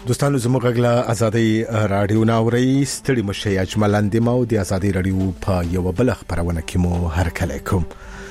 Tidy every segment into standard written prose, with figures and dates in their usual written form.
دوستانو زموږ غلا ازادي رادیو ناوري ستړي مشه اجمل اندیمه او د ازادي رادیو په یو بل خبرونه کې مو هرکلی کوم.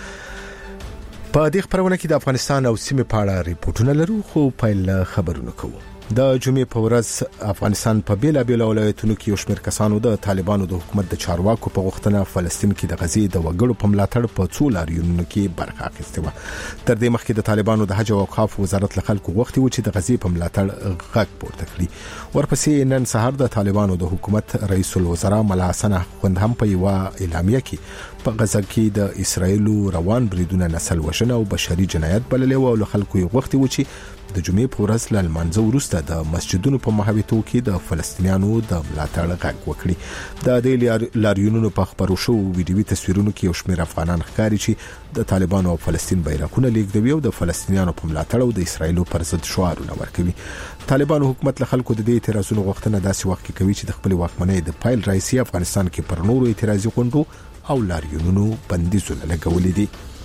په دې خبرونه کې د افغانستان او سیمې په اړه ریپورتونه لرو، خو پیل خبرونه کوو. د جمعې په ورځ افغانستان په بیلابیلو ولایتونو کې یو شمېر کسانو د طالبانو د حکومت د چارواکو په غوښتنه فلسطین کې د غزې د وګړو په ملاتړ په څو لاریونونو کې برخه اخیسته و. تر دې مخکې د طالبانو د حج او اوقاف وزارت له خلکو غوښتي و چې د غزې په ملاتړ غږ پورته کړي. ورپسې نن سهار د طالبانو د حکومت رئیس الوزرا ملا حسن خوند هم په یو اعلامیه کې په غزه کې د اسرایل روان بریدونه نسل وژنه او بشري جنایت بللې و او له خلکو غوښتي و چې د جمعې په ورځ له لمانځه وروسته د مسجدونو په محوطو کې د فلسطینیانو د ملاتړ غږ وکړي. د دې لاریونونو په خبرو شو ویډیوي تصویرونو کې یو شمېر افغانان ښکاري چې د طالبانو او فلسطین بیرغونه لیږدوي او د فلسطینیانو په ملاتړ او د اسرایل پر ضد شعارونه ورکوي. طالبانو حکومت له خلکو د دې اعتراضونو غوښتنه داسې وخت کې کوي چې د خپل واکمنۍ د پایل رئیسي افغانستان کې پر نورو اعتراضي غونډو او لاریونونو بندیزونه لګولې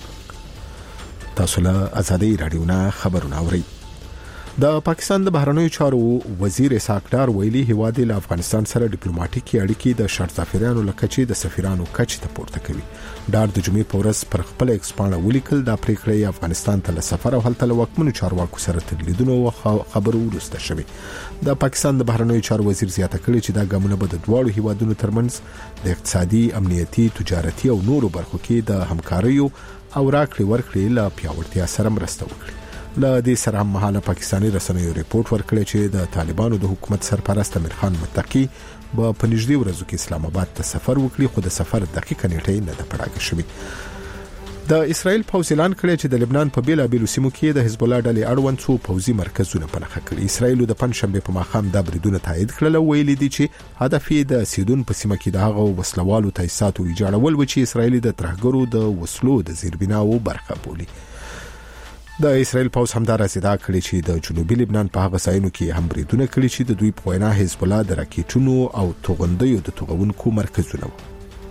دي. تاسو له ازادي رادیو نه خبرونه اورئ. د پاکستان د بهرنیو چارو وزیر اسحاق ډار ویلي هیواد له افغانستان سره ډیپلوماټیکي اړیکې د شرط سفیرانو لکه د سفیرانو کچ ته پورته کوي. ډار د جمعې په ورځ پر خپل ایکس باندې ولیکل د پریکړې افغانستان ته سفر او هلته له واکمنو چارواکو سره تدلیدونه او خبرو ورسته شوی. د پاکستان د بهرنیو چارو وزیر زیاته کړی چې دا ګامونه به د دواړو هیوادونو ترمنځ د اقتصادي، امنیتي، تجارتي او نورو برخو کې د همکارۍ او راکړې ورکړې له پیاوړتیا سره مرسته وکړي. له دې سره هم مهاله پاکستاني رسنیو ریپورت ورکړی چې د طالبانو د حکومت سرپرست امیر خان متقی په پنځدې ورځو کې اسلام آباد ته سفر وکړي، خو د سفر دقیقه نیټه نه ده پړاګه شوې. د اسرایل پوځ اعلان کړی چې د لبنان په بیلابیلو سیمو کې د حزب الله ډلې اړوند څو پوځي مرکزونه پنهخه کړي. اسرایل د پنځشنبه په ماښام د بریدونو تایید کړل او ویلي دي چې هدف یې د سیدون په سیمه کې د هغو وسلوالو تاسیساتو ایجاړول و چې اسرایل د ترهګرو د وسلو د زیربناو برخه بولي. د اسرایل پوځ همدار ازدا کړی چې د جنوبي لبنان په هغه ځایونو کې هم بریدونه کړي چې د دوی په وینا حزب الله د راکټونو او توغندیو د توغونکو مرکزونه و.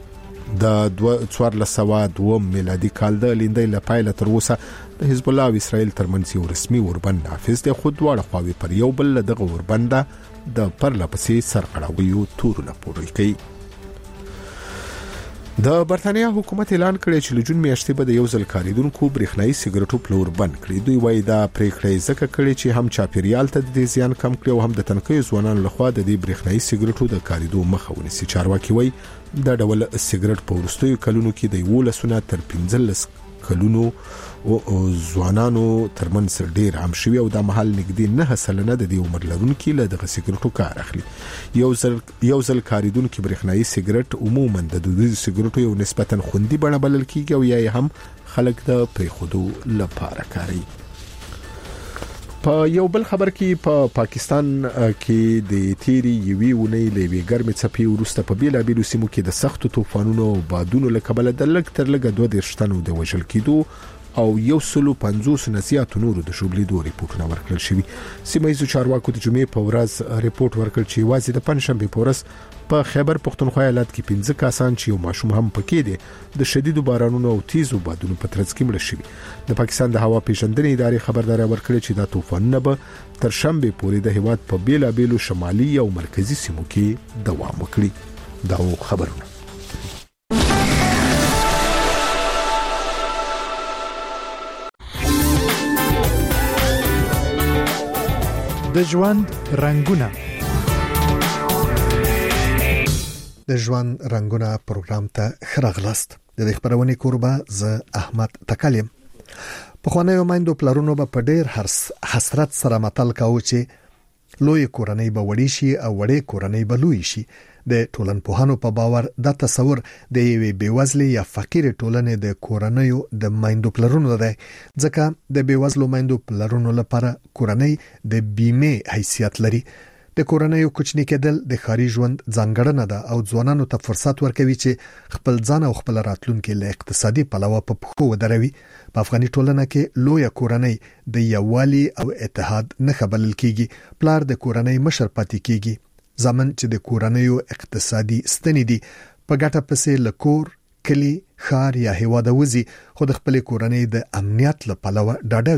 د 1402 میلادي کال د لیندۍ لپاره تر اوسه د حزب الله او اسرایل ترمنځ یو رسمي اوربند نافذ دی، خو دواړه خواوې پر یو بل دغه اوربند د پرلپسې سرغړاویو تورونه پورې کوي. د برتانیا حکومت اعلان کړی چې لجون میاشتې به د یو ځل کاریدونکو برېښنايي سیګریټو پلور بند کړي. دوی وایي دا پریکړه ځکه کړې چې هم چاپیریال ته د زیان کم کړي او هم د تنکیو ځوانانو لخوا د دې برېښنايي سیګریټو د کاریدو مخه ونیسي. چارواکي وایي دا ډول سیګریټ په وروستیو کلونو کې د 11 تر 15 کلونو او ځوانانو ترمنځ ډیر عام شوی او د محل نګدي 9% د دې عمر لرونکو له دغه سیګریټو کار اخلي. یو ځل کاریدونکو برېښنايي سیګریټ عموما د دودیزو سیګریټو یو نسبتا خوندي بڼه بلل کیږي او یا هم خلک د پریخودو لپاره کاروي. په یو بل خبر کې په پاکستان کې د تیری یوي ونې لوي ګرمي څپې ورسته په بیلابیلو سیمو کې د سختو طوفانونو او بادونو له کبله د لږ تر لږه 2 شتنو د وژل کېدو او 150 نزيات نورو د شوبلیدو ریپورتونه ورکړل شوی. سیمایي چارواکو د جمعې په ورځ ریپورت ورکړ چې واځي د پنځشنبه په ورځ په خیبر پختونخوا ایالت کې 15 کسان چې یو ماشوم هم پکې دي د شدیدو بارانونو او تیزو بادونو په ترڅ کې مړ شوی. د پاکستان د هوا پیژندنې ادارې خبرداري ورکړه چې دا طوفانونه به تر شنبه پورې د هیواد په بیلابیلو شمالي او مرکزی سیمو کې دوام وکړي. دا خبرونه د ژوند رنگونه. د ژوند رنگونه پروګرام ته خراغلاست. د خبرونې کوربه ز احمد تکلم. په خوانیو مایندو پلارونو به په ډیر حسرت سره متل کاوه چې لوی کورنۍ به وړي شي او وړې کورنۍ به لوی شي. د ټولنپوهانو په باور دا تصور د یوې بیوزلې یا فقیر ټولنې د کورنیو د مایندو پلرونو دی، ځکه د بیوزلو مایندو پلرونو لپاره کورنۍ د بیمه حیثیت لري. د کورنیو کوچنی کېدل د خاري ژوند ځانګړنه ده او ځوانانو ته فرصت ورکوي چې خپل ځان او خپل راتلونکي له اقتصادي پلوه په پخو ودروي. په افغاني ټولنه کې لوی کورنۍ د یووالي او اتحاد نه خبرل کیږي. پلار د کورنۍ مشر پاتې کیږي. زمن چې د کورنیو اقتصادي ستنې دي په ګټه پسې لکور، کلی، خار یا هیواد وزي خو د خپل کورنۍ د امنیت لپاره ډاډوي.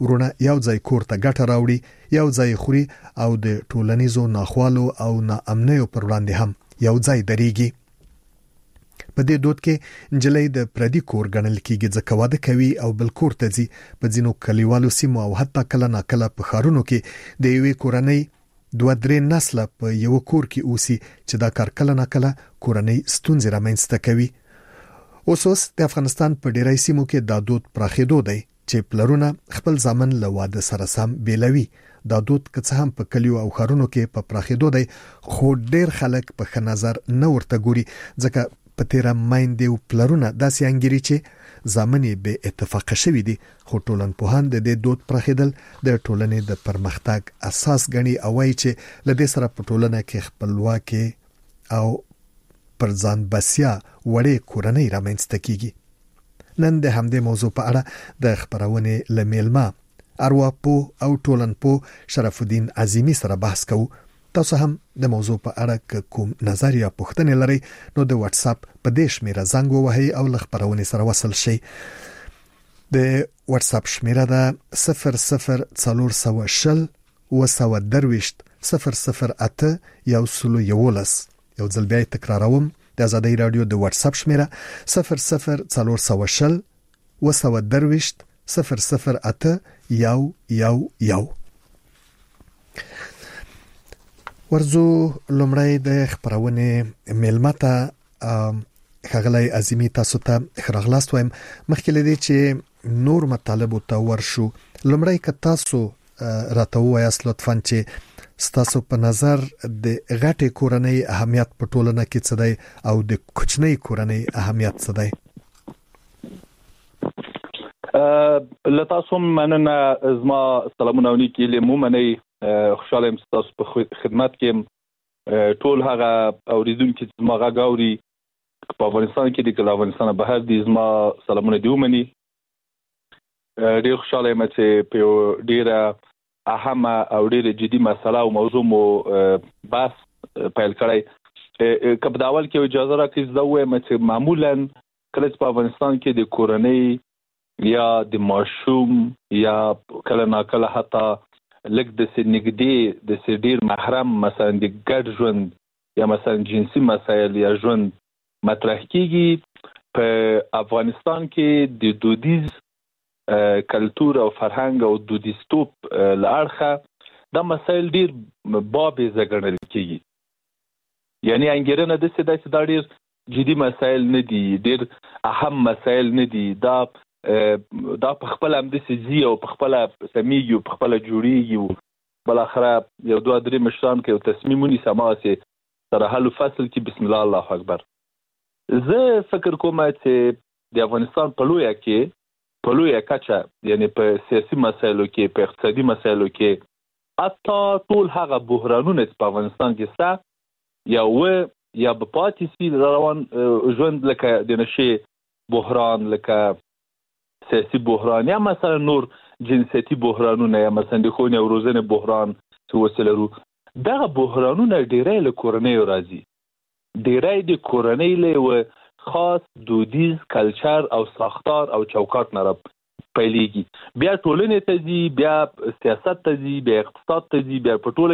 ورونه یو ځای کور ته ګټه راوړي، یو ځای خوري او د ټولنیزو ناخوالو او ناامنیو پر وړاندې هم یو ځای درېږي. په دې دود کې نجلۍ د پردي کور ګڼل کېږي ځکه واده کوي او بل کور ته ځي. په ځینو کلیوالو سیمو او حتی کله ناکله په ښارونو کې د یوې کورنۍ 2-3 نسله په یو کور کې اوسي چې دا کار کله ناکله کورنۍ ستونزې رامنځته کوي. اوس د افغانستان په ډیری سیمو کې دا دود پراخېدو دی چې پلرونه خپل ځامن له واده سره سم بیلوي. دا دود که څه هم په کلیو او ښارونو کې په پراخېدو دی، خو ډیر خلک په ښه نظر نه ورته ګوري ځکه په تیره میندې او پلرونه داسې انګیري چې ځامنې بې اتفاقه شوي دي. خو ټولنپوهان د دې دود پراخېدل د ټولنې د پرمختګ اساس ګڼي او وایي چې له دې سره په ټولنه کې خپلواکي او پر ځان بسیا وړې کورنۍ رامنځته کیږي. نن د همدې موضوع په اړه د خبرونې له میلمه ارواپوه او ټولنپوه شرف الدین عظیمی سره بحث کوو. تاسو هم د موضوع په اړه کوم نظر یا پوښتنې لرئ نو د واتس اپ په دې شمیره زنګ ووهئ او له خبرونې سره وصل شئ. د واتس اپ شمیره ده 0040 222 008 111. یو ځل بیا تکراروم، د آزادۍ رادیو د واتس اپ شمیره 0040 222 008 111. ورزو لومړی د خبرونې میلمه ته ښاغلی عظیمی تاسو ته ښراغلاست وایم. مخکې له دې چې نور مطالبو ته ورشو، لومړی که تاسو راته ووایاست لطفاً چې ستاسو په نظر د غټې کورنۍ اهمیت په ټولنه کې څه دی او د کوچنۍ کورنۍ اهمیت څه دی؟ له تاسو مننه. زما سلامونه او نیکې له مو منئ. خوشاله یم تاسو په خدمت کې ټول هغه اوریدونکو چې زما غږ اوري په افغانستان کې د افغانستان بهر دي زما سلامونه دی ومني. ډیر خوشاله یم چې په ډیره اهمه او ډیره جدي مسله او موضوع مو بحث پیل کړی. کله د اول کې اجازه راکړئ زه وایم چې معمولا کله په افغانستان کې د کورنۍ یا د ماشوم یا کله ناکله حتی لږ د سنګدي د سډیر محرم مثلا د ګډ ژوند یا مثلا جنسي مسایل یا ژوند مطرح کیږي. په افغانستان کې د دودیز کلتور او فرهنګ او دودیستوب لارخه دا مسایل ډیر باب زګړل کیږي. یعنی انګیرنه د څه د ډیر جدي مسایل نه دي، ډیر اهم مسایل نه دي. دا په خپل هم د سيزي او په خپل سميږي او په خپل جوړيږي. بل اخره یو 2-3 مشران کې تصمیمونه سماسي سره حل فصل کې بسم الله الله اکبر. زه فکر کوم چې د افغانستان په لویه کچه یعنی په سیاسي مسایلو کې، په اقتصادي مسایلو کې، حتی ټول هغه بحرانونه چې په افغانستان کې شته یا په پاتې سي روان ژوند لکه د نشي بحران، لکه سیاسي بحران یا مثلا نور جنسيتي بحرانونه یا مثلا د خونې او روزنې بحران څه وسلرو. دغه بحرانونه ډیری له کورنۍ راځي، ډیری د کورنۍ له خاص دودیز کلچر او ساختار او چوکاټ نه پیلېږي. بیا ټولنې ته ځي، بیا سیاست ته ځي، بیا اقتصاد ته ځي، بیا په ټولنه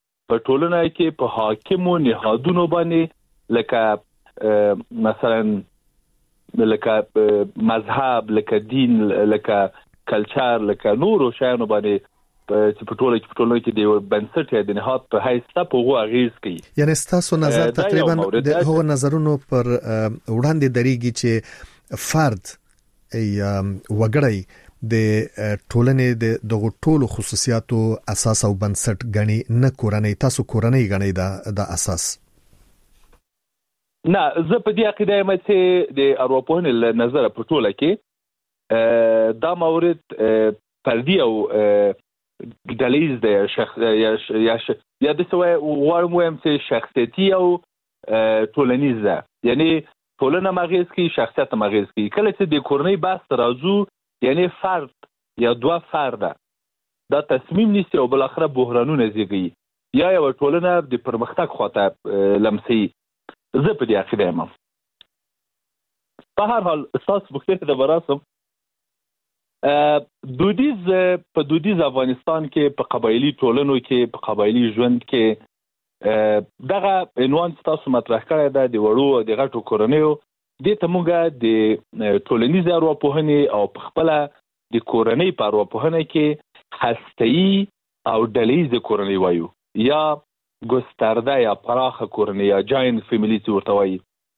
کې په حاکمو نهادونو باندې لکه مثلا لکه مذهب، لکه دین، لکه کلچر، لکه نورو شیانو باندې چې په ټولنه کې د بنسټ یا د نهاد په حیث ته په غو اغیز کوي. یعنی تاسو نظر تقریبا د هغو نظرونو پر وړاندې درېږي چې فرد یا وګړی د ټولنې د دغه ټولو خصوصیاتو اساس او بنسټ غني نه کورنۍ. تاسو کورنۍ غني دا اساس؟ نه، زه په دې عقیده یم چې د ارواپوهنې له نظره په ټوله کې دا مورد فردي او ډلیز دی، یا د څه غواړم وایم چې شخصیتي او ټولنیز ده. یعنی ټولنه مغیز کی، شخصیت مغیز کی. کله چې د کورنۍ بحث راځو یعنی فرد یا دوه فرد دا تصمیم نیسي او بل اخره بحرانونه زیږي یا یو ټولنه د پرمختګ خواته لمسي. زه په دې عقیده یم. په هر حال اساس مختلف د براسم دودیز افغانستان کې په قبایلی ټولنو کې په قبایلی ژوند کې دغه عنوان تاسو مطرح کړی دا د وړو او د غټو کورنیو د تموګه د ټولنیز ارواپوهنې او په خپل د کورنۍ په ارواپوهنه کې هسته‌ای او ډله‌ییز کورنۍ وایو یا ګسترده یا پراخه کورنۍ یا جاینټ فیملی ورته وایي.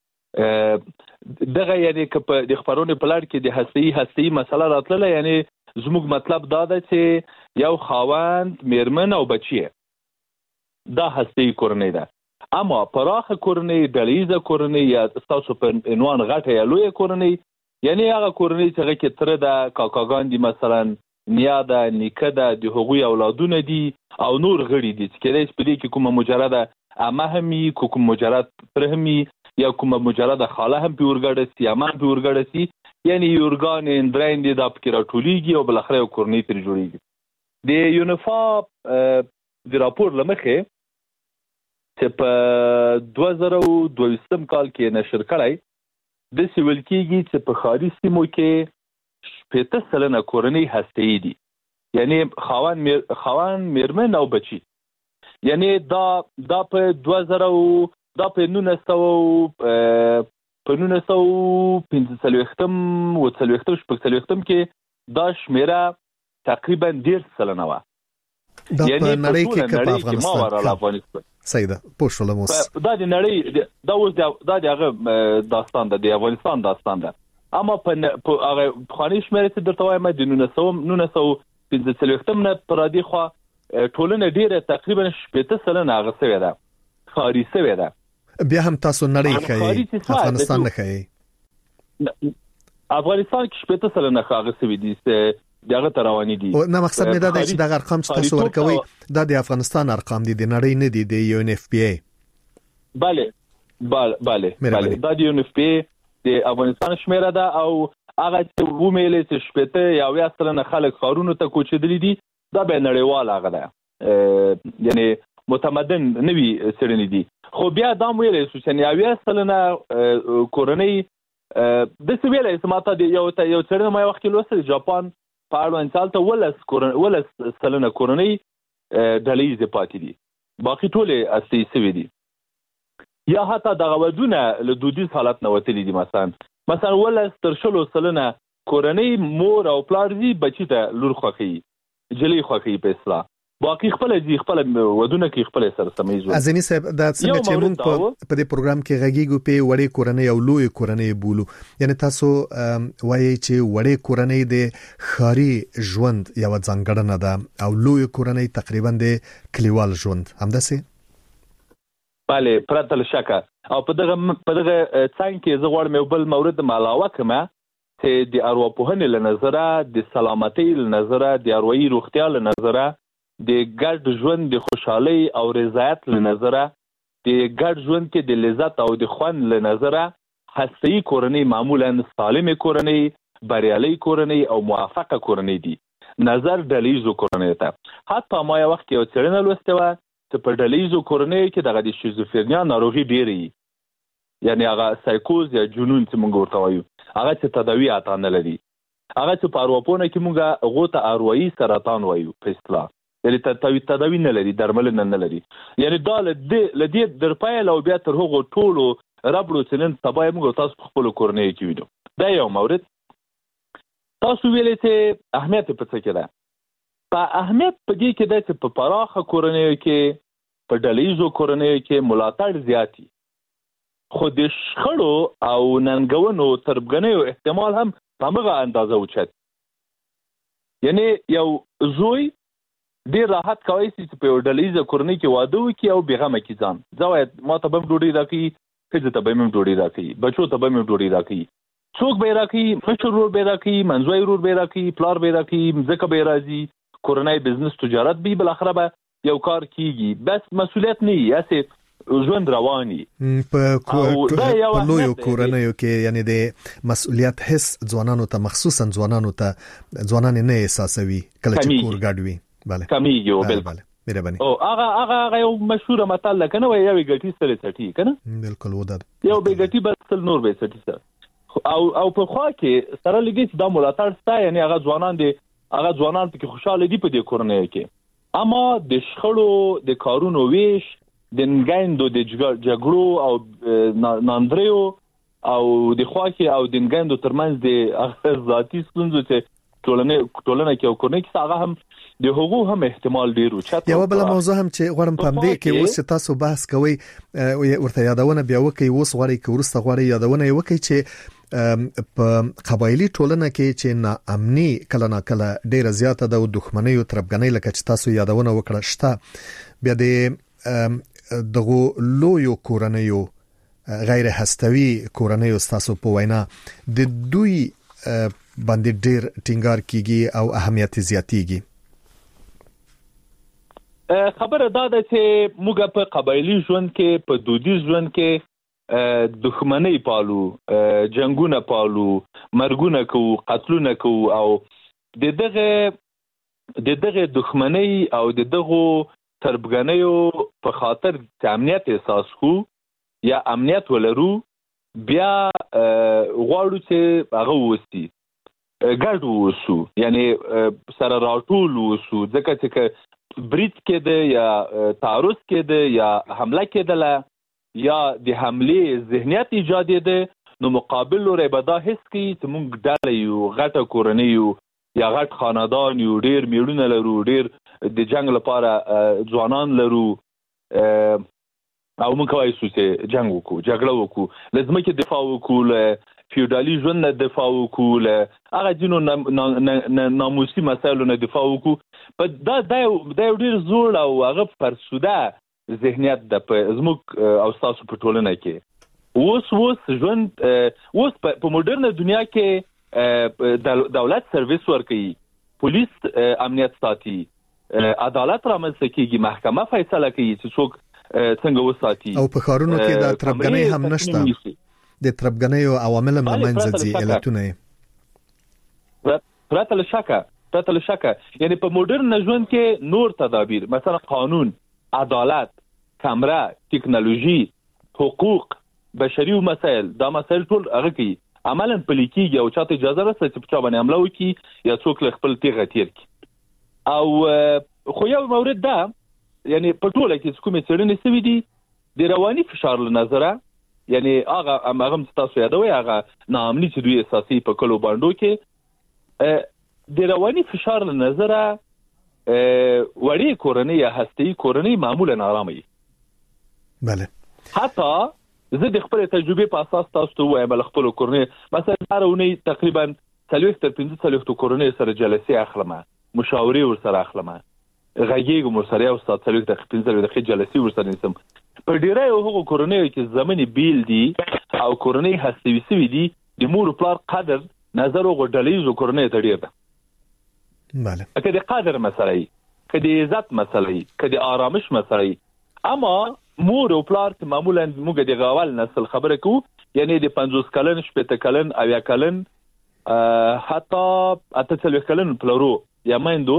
دغه یعنی که په د خبرونې په لړ کې د هسته‌ای مسله راتلله، یعنی زموږ مطلب دا ده چې یو خاوند، میرمن او بچی دا هسته‌ای کورنۍ ده. اما پراخه کورنۍ، ډله‌ییزه کورنۍ یا تاسو په عنوان غټه یا لویه کورنۍ، یعنی هغه کورنۍ چې هغه کې تره ده، کاکاګان دي، مثلا نیا ده، نیکه ده، د هغوی اولادونه دي او نور غړي دي چې کېدای شي په دې کې کومه مجرده عمه هم وي، کوم مجرد تره هم وي، یا کومه مجرده خاله هم پې ورګډه سي، عمه هم پې ورګډه سي، یعنی یورګانې درېیندې دا پکې راټولېږي او بالاخره یو کورنۍ ترې جوړېږي. د یونیفا د راپور له مخې چې په 2022 کال کې نشر کړی داسې ویل کېږي چې په ښاري سیمو کې 80% کورنۍ هسته‌ای دي، یعنی خاوند، میرمن او بچی. یعنی دا په 1945 کې دا شمیره تقریبا 1.5% وه. یعنی په نړۍ کې په افغانستان سیده پوښتلموس دا د نړۍ دا اوس د هغه داستان ده، د افغانستان داستان ده. اما په هغه خاني شمیره چې درته وایم د 1945 نه پر دې خوا ټولنه ډیره تقریبا 80% هغه سوي ده، خاري سوي ده. بیا هم تاسو نړۍ ښایي، افغانستان نه ښایي. افغانستان کې 80% نه هغه سوي دي دغه تروانی دي. نه مقصد مې دا دی چې د ارقام چې تاسو ورکوي دا د افغانستان ارقام دي، د نړۍ نه دي، د UNFPA. bale دا د UNFPA د افغانستان شمیره ده او هغه چې ومېلې چې 80% خلک ښارونو ته کوچېدلي دي دا به نړیوال هغه ده، یعنی متمدن نوي څېړنې دي. خو بیا دا ویلې چې 90% کورنۍ د څه ویلې چې ماته د یو څېړنه ما وخت کې لوستل جاپان په اړوند سالته 10% کورنۍ ډله‌ییز پاتې دي، باقي ټولې هسته‌ای سوي دي. یا حتی دغه ودونه له دودیز حالت نه وتلي دي. مثلا 10% کورنۍ مور او پلار دي بچی ته لور خوښي، جلی خوښي په اصطلاح، باقي خپل دي خپل ودونه کې خپل سره سمېږي. ازمي صاحب دا څنګه چې موږ په دې پروګرام کې غږیږو په وړې کورنۍ او لوی کورنۍ بولو، یعنی تاسو وایي چې وړې کورنۍ د ښاري ژوند یو ځانګړنه ده او لوی کورنۍ تقریبا د کلیوال ژوند همداسې. bale پرته شکه. او په دغه څنګه کې زه غواړم یو بل مورد علاوه کوم چې د ارواپوهنې له نظره، د سلامتۍ له نظره، د اروایي روغتیا له نظره، د ګډ ژوند د خوشحالۍ او رضایت له نظره، د ګډ ژوند کې د لذت او د خوند له نظره هسته‌ای کورنۍ معمولا سالمه کورنۍ، بریالۍ کورنۍ او موفقه کورنۍ دي، نظر ډله‌ییزو کورنۍ ته. حتی ما یو وخت یو څېړنه لوستې وه چې په ډله‌ییزو کورنۍ کې دغه د شیزوفرنیا ناروغي ډېرې وي، یعنی هغه سایکوز یا جنون چې موږ ورته وایو، هغه چې تداوی عطا نه لري، هغه چې په ارواپوهنه کې موږ هغو ته اروایي سرطان وایو په اصطلاح، یعنی تداوی نه لري، درملنه نه لري. یعنی دا له دې درپایل او بیا تر هغو ټولو ربړو چې نن سبا یې موږ تاسو په خپلو کورنیو کې وینو. دا یو مورد. تاسو ویلې چې اهمیت په څه کې ده. په اهمیت په دې کې ده چې په پراخه کورنیو کې، په ډله‌ییزو کورنیو کې ملاتړ زیات وي، خو د شخړو او ننګونو تربګنیو احتمال هم په همغه اندازه اوچت. یعنی یو زوی ډېر راحت کولی شي چې په یو ډله‌ییزه کورنۍ کې واده وکړي او بېغمه کړي ځان. زه وایم ما ته به هم ډوډۍ راکوي، ښځې ته به هم ډوډۍ راکوي، بچو ته به هم ډوډۍ راکوي، څوک به یې راکوي، مشر ورور به یې راکوي، منځوی ورور به یې راکوي، پلار به یې راکوي، مځکه به یې راځي، کورنۍ بزنس تجارت به بالاخره به یو کار کیږي، بس مسؤلیت نه وي، هسې ژوند رواني. په لویو کورنیو کې یعنی د مسؤلیت حس ځوانانو ته، مخصوصا ځوانانو ته، ځوانان نه احساسوي کله چې کور ګډ وي. بله کمیږي. بالکل مهرباني. او هغه یو مشهور متل کنه، وای یو ګټي سره سټي کنه، بالکل ودا یو به ګټي بس نور به سټي سره. او په خوا کې سره لګي دا ملاتړ ستا یعنی هغه ځوانان پکې خوشاله دي په دې کورنۍ کې اما د شخړو د کارونو ویش د نګاندو د جګړو او ناندریو او د خوا کې او د نګاندو ترمنځ د ذاتي ستونزو چې ټولنه کې او کورنۍ کې هغه هم د حقوق هم احتمال ډیرو چاته یو بل موضوع هم چې غواړم په دې کې اوس تاسو بحث کوئ ورته یادونه بیا وکي اوس غواړي کې ورسته غواړي یادونه وکي چې په قبایلی ټولنه کې چې ناامني کله نه کله ډیره زیاته ده او دښمنۍ او تربګنۍ لکه چې تاسو یادونه وکړه شته بیا د دغه لویو کورنیو غیر هستوي کورنیو تاسو په وینا د دوی باندې ډیر ټینګار کیږي او اهمیت زیاتیږي خبره دا ده چې موږ په قبایلی ژوند کې په دودیز ژوند کې دښمنۍ پالو جنگونه پالو مرګونه کوو قتلونه کوو او د دغه دښمنۍ او د دغه تربګنیو په خاطر امنیت احساس کو یا امنیت ولرو بیا غواړو چې هغه وستي ګډ ووسو یعنی سره راټول ووسو ځکه چې برید کېده یا تعرض کېده یا حمله کېدله یا د حمله ذهنیت ایجاد کېده نو مقابل لوري به دا حس کوي چې موږ ډله یو غټه کورنۍ یو یا غټ خاندان یو ډیر میړونه لرو ډیر د جنگ لپاره ځوانان لرو او موږ کوي چې جنگ وکړو جګړه وکړو لازم کې دفاع وکړو فیودالي ژوند نه دفاع وکړو هغه جنو ناموسي مسایلو نه دفاع وکړو په دا ډیر زوړ او هغه فرسوده ذهنیت د زموږ او تاسو په ټولنه کې اوس ژوند اوس په موډرن دنیا کې دولت سرویس ورکوي پولیس امنیت ساتي عدالت رامنځته کیږي محکمه فیصله کوي چې څوک څنګه وساتي او په خارونو کې د تربګنۍ هم نشته د تربګنۍ او عوامل هم منځ دي علتونه پرته له شکه یعنی په موډرن ژوند کې نور تدابیر مثلا قانون عدالت کامرا ټکنالوژي حقوق بشري مسائل دا مسائل ټول هغه کوي عملاً پلیکيږي او چاته اجازه راځي چې په چا باندې حمله وکړي یا څوک له خپل تیغه تیر کړي او خو یو مورد ده یعنی په ټوله کې کومې څېړنې شوي دي د رواني فشار له نظره یعنی هغه تاسو یادوي هغه ناامني چې دوی اساسي په کلو باندې کې د رواني فشار له نظره وړي کورنۍ یا هستي کورنۍ معمولا آرامي بله حتی زه د خپل تجربه په اساس تاسو ته وایم خپل کورنۍ مثلا هرونه تقریبا 3-15 کورنۍ سره جلسې اخلم مشاورې ور سره اخلم غږیږم ور سره او 15 دقیقې جلسې ور سره نسم په ډیره هغه کورنۍ چې زمونی بیل دي او کورنۍ هستوي سوي دي د مور پلار قدر نظر او غډلیزو کورنۍ ته ډیر ده بله کله قدر مسلې کله عزت مسلې کله آرامش مسلې اما مور او پلار ته معمولا موږ د غوال نسل خبره کوو یعنی د 50 کلن 70 کلن او یا کلن حتی 80 کلن پلارو یا مندو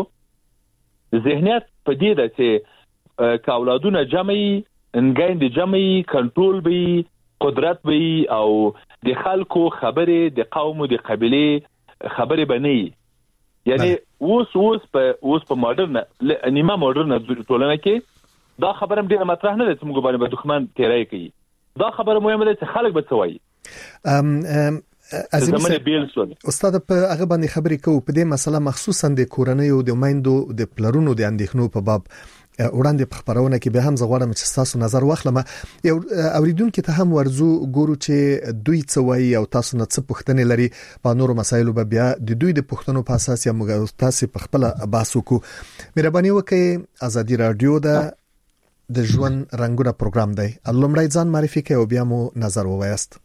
ذهنیت په دې ده چې کاولادونه جمعي انګاند جمعي کنټرول به قدرت به او د خلکو خبره د قوم او د قبيله خبره بنئ یعنی اوس په ماډرن نیمه ماډرن ټولنه کې دا خبره هم ډیره مطرح نه ده چې موږ باندې دښمن تیرای کوي دا خبره مهمه ده چې خلک به څه وایي زمونه بیل سول استاد په هغه باندې خبرې کوو په دې مسله مخصوصا د کورنۍ او د مایندو د پلرونو د اندېښنو په باب وړاندې په خبرونه کې به هم زغواړم چې تاسو نظر واخلم یو اوریدونکو ته هم ورزو ګورو چې دوی څه وایي او تاسو نه څه پوښتنې لري په نورو مسایلو به بیا د دوی د پوښتنو په اساس یا موږ تاسو په خپل باسو کو مهرباني وکړئ ازادي رادیو د ژوند رنگونه پروګرام دی لومړی ځان معرفي کړئ او بیا مو نظر ووایست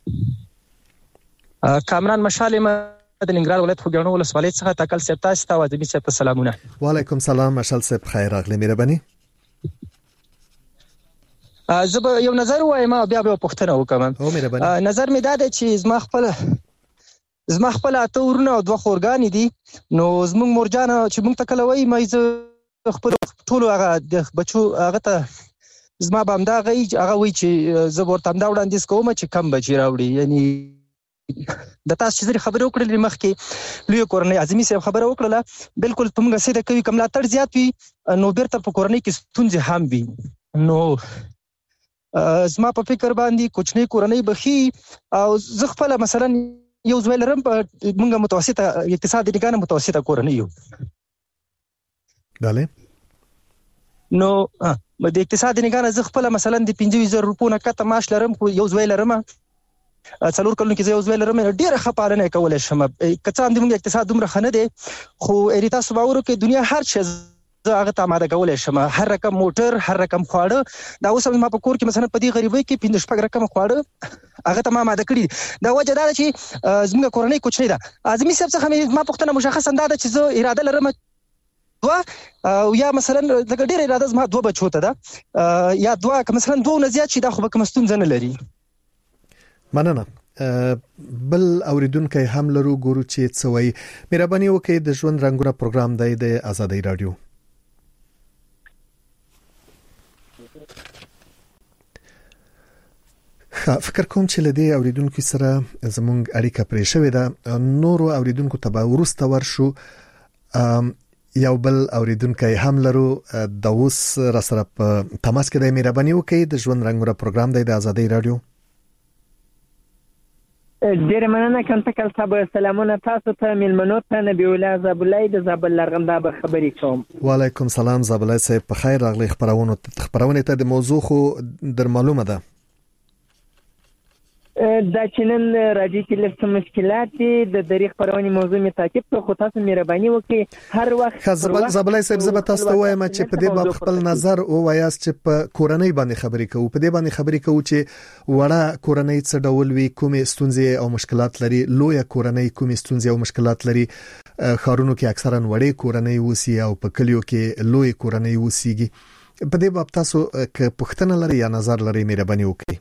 کامران مشال د ننګرهار ولایت خوګانو ولسوالۍ څخه تکل سپ تاسو ته وادي سپ سلامونه وعلیکم سلام مشال سپ خیر اغلی مهرباني زه یو نظر وایم بیا پوښتنه وکم نظر می دا دی چې زما خپل اته ورونه او دوه خورګانی دي نو زموږ مورجان چې موږ ته کله وایي مې خپل ټول هغه د بچو هغه ته زما بامدا هغه وایي چې زه ورته دا وړاندیز کوم چې کم بچی راوړي یعنی د تاسو چې خبرې وکړلې مخکې لوی کورنۍ اعظمي صاحب خبره وکړله بالکل په موږ سره کوي کوم ملاتړ زیات وي نو بیرته په کورنۍ کې ستونزې هم وي نو زما په فکر باندې کوچنۍ کورنۍ بخي او زه خپل مثلا یو زوی لرم په موږ متوسطه اقتصادي نگاه متوسطه کورنۍ یو بله نو د اقتصادي نگاه زه خپل مثلا د 50,000 روپو نه کته معاش لرم یو زوی لرم څلور کلونو کې یو زوی لرم ډیره خپارنه کولای شم کڅه هم د موږ اقتصاد دومره خنه دی خو اریتا سباورو کې دنیا هر څه زه هغه ته آماده کولای شم هر رقم موټر هر رقم خواړه دا اوس ما په کور کې مثلا په دې غریبۍ کې 15 رقم خواړه هغه ته ما آماده کړی دا وجه دا چې زموږ کورنۍ کوچنۍ ده اعظمي صاحب څخه ما پوښتنه مشخص اندازه چې زه اراده لرم او یا مثلا لکه ډیر اراده زما 2 بچو ته ده یا 2 که مثلا 2 نه زیات شي دا خو به کوم ستونزه نه لري مننه بل اوریدونکو هم لرو ګورو چې څوي مهرباني وکړئ د ژوند رنگونه پروګرام دی د آزادۍ رادیو فکر کوم چې لدی اوریدونکو سره زموږ اړیکه پرې شوې ده نورو اوریدونکو ته به ورسته ورشو یو بل اوریدونکو هم لرو د اوس را سره په تماس کې د مهرباني وکړئ د ژوند رنگونه پروګرام دی د آزادۍ رادیو ډیر مننه کوم تکل صاحب سلامونه تاسو ته ملمنو ته نبی الله زابلای د زابل لرغنده به خبرې کوم وعلیکم سلام زابلای صاحب په خیر راغلی خبرونه ته د موضوع خو در معلومه ده دا چنن راځي چې لږ مشکلات دي د دریغ پرونی موضوع می تعقیب کړو خو تاسو مهرباني وکړئ هر وخت زابلای صاحب زه به تاسو ته وایم چې په دې باب خپل نظر او وایاست چې په کورنۍ باندې خبرې کوو په دې باندې خبرې کوو چې وړه کورنۍ څه ډول وي کومې ستونزې او مشکلات لري لوی کورنۍ کومې ستونزې او مشکلات لري خارونو کې اکثرا وړې کورنۍ وسی او په کلیو کې لوی کورنۍ وسیږي په دې باب تاسو که پوښتنه لري یا نظر لري مهرباني وکړئ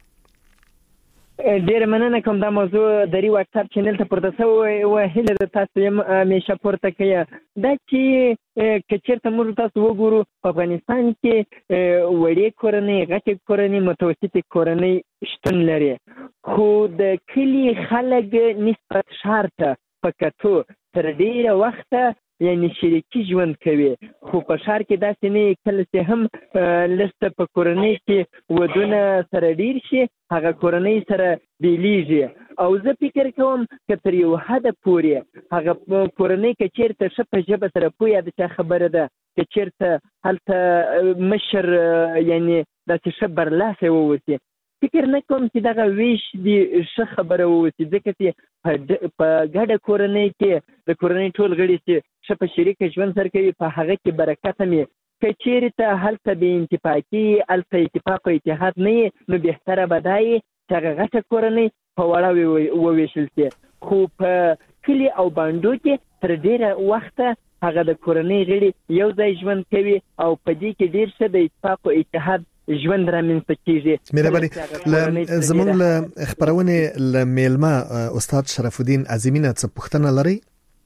ډیر مننه کوم دا موضوع د واتس اپ چینل ته پورته شوی او هله د تاسو همیشه پورته کړئ دا چې کچېرته موږ تاسو وګورو په افغانستان کې وړې کورنۍ غټې کورنۍ متوسطې کورنۍ شتون لري خو د کلی خلک نسبت شارته پکاتو تر ډیره وخته یعنی شریکی ژوند کوي خو په ښار کې داسې نه کله چې هم لسته په کورنۍ کې ودونه سره ډیر شي هغه کورنۍ سره بیلیږي او زه فکر کوم چې تر یو حد پورې هغه کورنۍ کې چیرته شپه ژبه سره پوهه د چا خبره ده چې چیرته هلته مشر یعنی داسې ښه برلاسه ووسي فکر نه کوم چې دغه ویش دی ښه خبره ووسي ځکه چې په ګډه کورنۍ کې د کورنۍ ټول غړي چې ښه په شریکه ژوند سره کوي په هغه کې برکت هم وي که چیرته هلته بې اتفاقي هلته اتفاق او اتحاد نه وي نو بهتره به دا وي چې هغه غټه کورنۍ په وړه وویشل شي خو په کلي او بانډو کې تر ډیره وخته هغه د کورنۍ غړي یو ځای ژوند کوي او په دې کې ډیر څه د اتفاق او اتحاد ژوند رامنځته کیږي مهرباني زموږ له خبرونه له میلمه استاد شرف الدین عظیمی نه څه پوښتنه لري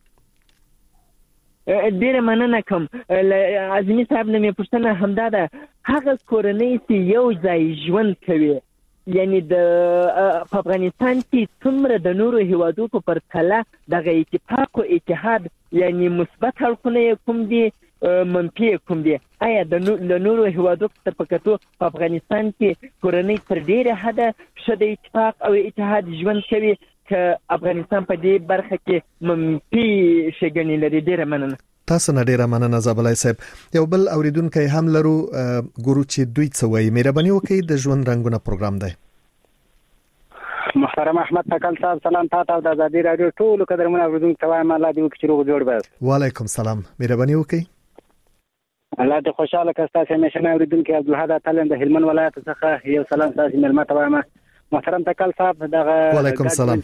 ډیره مننه کوم عظیمی صاحب نه مې پوښتنه همدا ده هغه کورنۍ چې یو ځای ژوند کوي یعنی د افغانستان کې څومره د نورو هیوادو په پرتله دغه اتفاق او اتحاد یعنی مثبت اړخونه کوم دي منفي کوم دي آیا د نورو هیوادو تر پکاتو په افغانستان کې کورنۍ تر ډیره حده ښه د اتفاق او اتحاد ژوند کوي که افغانستان په دې برخه کې منفي شګنې لري ډیره مننه تاسو نه ډیره مننه زابلای صاحب یو بل اوریدونکو هم لرو ګورو چې دوی څه وایي مهرباني وکړئ د ژوند رنگونه پروګرام دی محترم احمد تکل صاحب سلام تاسو د آزادۍ رادیو ټول قدرمن اوریدونکو ته وایم الله دې وکړي روغ جوړ به وعلیکم سلام مهرباني وکړئ الله دې خوشاله کړه تاسو همیشه اوریدونکو عبدالحد تعالی د هلمند ولایت څخه یو سلام تاسو ملمه ته وایم محترم تکل صاحب دغه وعلیکم سلام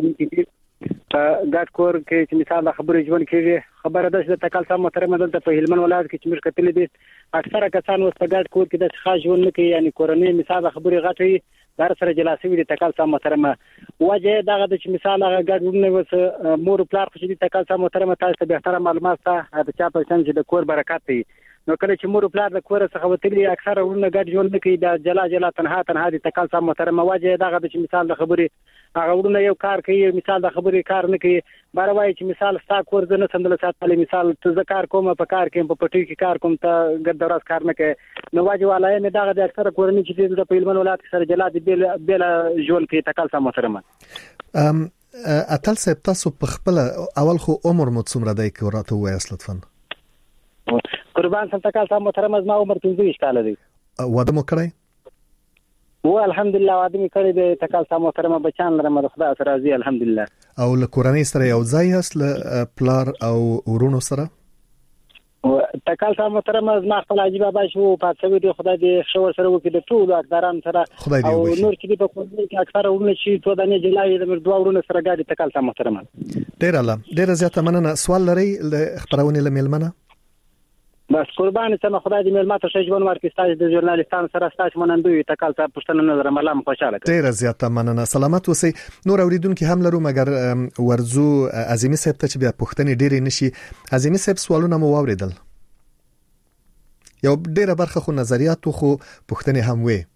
ګډ کور کې چې مثال خبرې ژوند کېږي خبره ده چې تکل صاحب محترم دلته په هلمند ولایت کې چې موږ کتلې دي اکثره کسان اوس په ګډ کور کې د ښه ژوند نه کوي یعنی کورنۍ مثال خبرې غټوي در سره جلاسوي دي تکل صاحب محترم وجه دغه د چې مثال هغه ګډ ورنه وس مور پلار خو چې تکل صاحب محترم تاسو ته به احترام معلومات ته د چا په څنګه چې د کور برکت دی نو کله چې مور پلار د کور څخه وتلي اکثره ورونه ګډ ژوند کوي د جلا تنها د تکال سم محترمه واجه دغه د مثال د خبرې هغه ورونه یو کار کوي مثال د خبرې کار نه کوي باروي چې مثال ستا کور زنه سندل ساتلې مثال ته کار کوم په کار کې په پټي کې کار کوم ته ګردراس کار نه کوي نو واجه والای نه دغه د اکثره کورنۍ چې د پیلمن ولایت سره جلا د بیل ژوند کې تکال سم محترمه اتل صاحب تاسو په خپل اول خو عمر مو څومره دی که راته وایاست لطفا قربان سم تکال سم محترمه ما عمر 25 کال دی واده مو کړی و الحمدلله واده می کړی دی تکال سم محترمه بچان لرم د خدای سره راضي الحمدلله او له کورنۍ سره یو ځای هست له پلار او ورونو سره تکال سم محترمه ما خپل عجیب بابا شو پاتوي دی خدای دې شور سره وکړي د ټول اقداران سره او نور چې په کومه کې اکثر ورونه شي تو د نه جلای د دوه ورونه سره ګاډي تکال سم محترمه ډیر زیاته مننه سوال لري له خبرونه لملمنه بس قربان سم خدای دې ملمت شه ژوند ورکړي ستاسو د ژورنالیستانو سره ستاسو منندوی تکال سم پښتنه نظر ملام خوشاله ډیر زیاته مننه سلامت اوسئ نور اوریدونکو هم لرو مګر ورزو عظیمی صاحب ته چې بیا پښتنې ډیر نشي عظیمی صاحب سوالونه مو واوریدل یو ډیره برخه خو نظریات خو پښتنې هم وي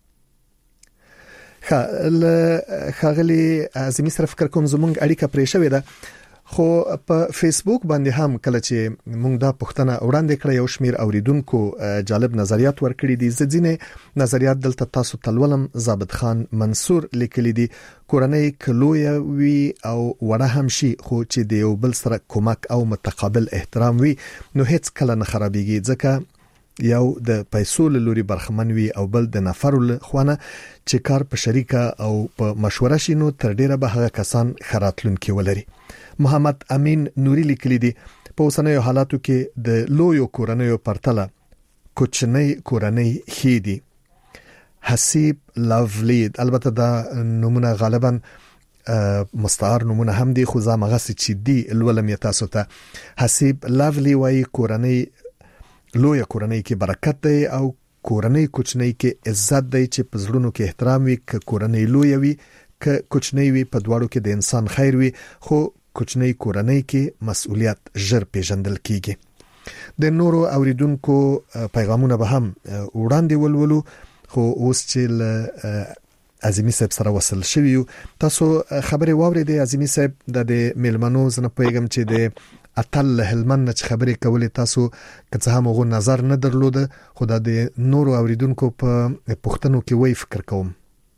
خاغلی عظیمی سره فکر کوم زمونږ اړیکه پرې شوې ده خو په فیسبوک باندې هم کله چې مونږ دا پښتنه وړاندې کړې یو شمیر اوریدونکو جالب نظریات ورکړي دي ځینې نظریات دلته تاسو تلولم ضابط خان منصور لیکلي دي کورنۍ کلویا وی او وړه هم شي خو چې د یو بل سره کومک او متقابل احترام وي نو هیڅ کله نه خرابېږي ځکه یو د پیسو لوري برخمن وي او بل د نفرو خوانه چې کار په شریکه او په مشوره شي نو تر ډیره به هغه کسان خراتلونکي ولري محمد امین نوري لیکلي دي په اوسنیو حالاتو کې د لویو کورنیو پرتله کوچنی کورنۍ هېدي حسیب لولی البته دا نمونه غالبا مستعار نمونه هم دي خو زمغه چې دي الولم تاسو ته حسیب لولی وای کورنۍ لویه کورنۍ کې برکت دی او کورنۍ کوچنۍ کې عزت دی چې په زړونو کې احترام وي ک کورنۍ لویه وي ک کوچنۍ وي په دواړو کې د انسان خیر وي خو کوچنۍ کورنۍ کې مسؤلیت ژر پیژندل کیږي د نورو اوریدونکو پیغامونه به هم وړاندې ولولو خو اوس چې عظیمی صاحب سره وصل شوی تاسو خبري واورېدې عظیمی صاحب د میلمنو زنه پیغام چې د اتل هلمن چې خبرې کولې تاسو که څه هم غو نظر نه درلوده خو د نورو اوریدونکو په پښتنو کې وای فکر کوم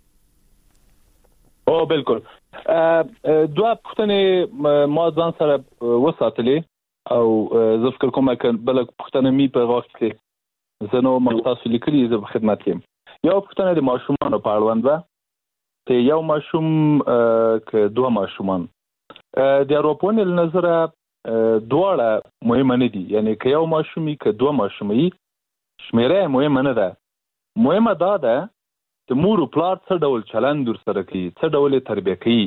او بالکل دوه پښتنې ما ځان سره وساتلې او زه فکر کوم چې بل پښتنې می په وخت کې زنو مختص لیکلي زه خدمت کوم یو پښتنې د ماشومان په اړوند ده ته یو ماشوم ک دوه ماشومان د اروپون نظر دواړه مهمه نه دي یعنی که یو ماشومي که دوه ماشومي شمیره مهمه نه ده مهمه دا ده چې مور او پلار څه ډول چلند سره کوي څه ډول تربیه کوي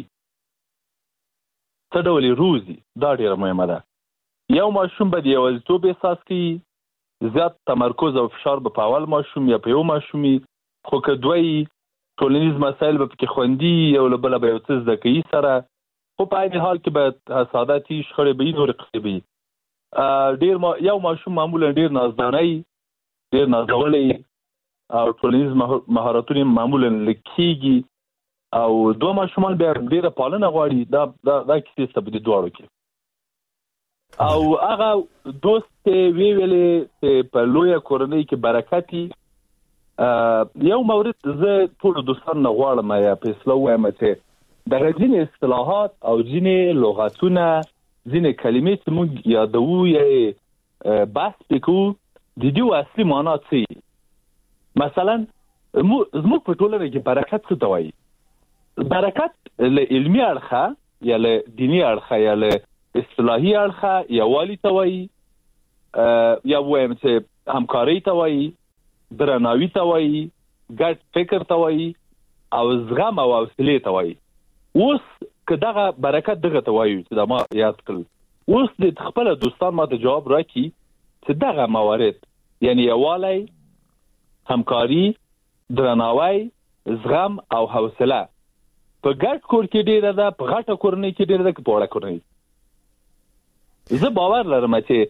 څه ډول روزي دا ډیره مهمه ده یو ماشوم به د یوازیتوب احساس کوي زیات تمرکز او فشار به په اول ماشوم یا په یو ماشومي خو که دوی ټولنیز مسایل به پکې خوندي یو له بله به یو څه زده کوي سره خو په این حال کې به حسادتي شخړې به نور قصې ډیر یو ماشوم معمولا ډیر نازدانه ډیر نازولي او ټولنیز مهارتونه معمولا لکېږي او دوه ماشومان به ډیره پالنه غواړي دا کیسه ستبدي دواړو کې او هغه دوست ویلې په لویه کورنۍ کې برکتي یو مورد زه ټول دوستان غواړم یا په اسلام وایم چې د ځینې اصطلاحات او ځینې لغاتونه ځینې کلمې چې موږ یادوو یا بحث وکړو د دې اصلي معنا څه مثلا زموږ په ټولنه کې برکت څه ته وایي برکت له علمي اړخه یا له دینی اړخه یا له اصطلاحي اړخه یا والی ته وایي یا وایم چې همکاري ته وایي درناوي ته وایي ګډ فکر ته وایي او زغم او حوصله ته وایي اوس که دغه برکت دغه ته وایو چې دا ما یاد کړل اوس د خپل دوستان ماته جواب راکړي چې دغه موارد یعنی یووالی همکاري درناوی زغم او حوصله په ګډ کور کې ډیره ده په غټه کورنۍ کې ډیره ده په وړه کورنۍ زه باور لرم چې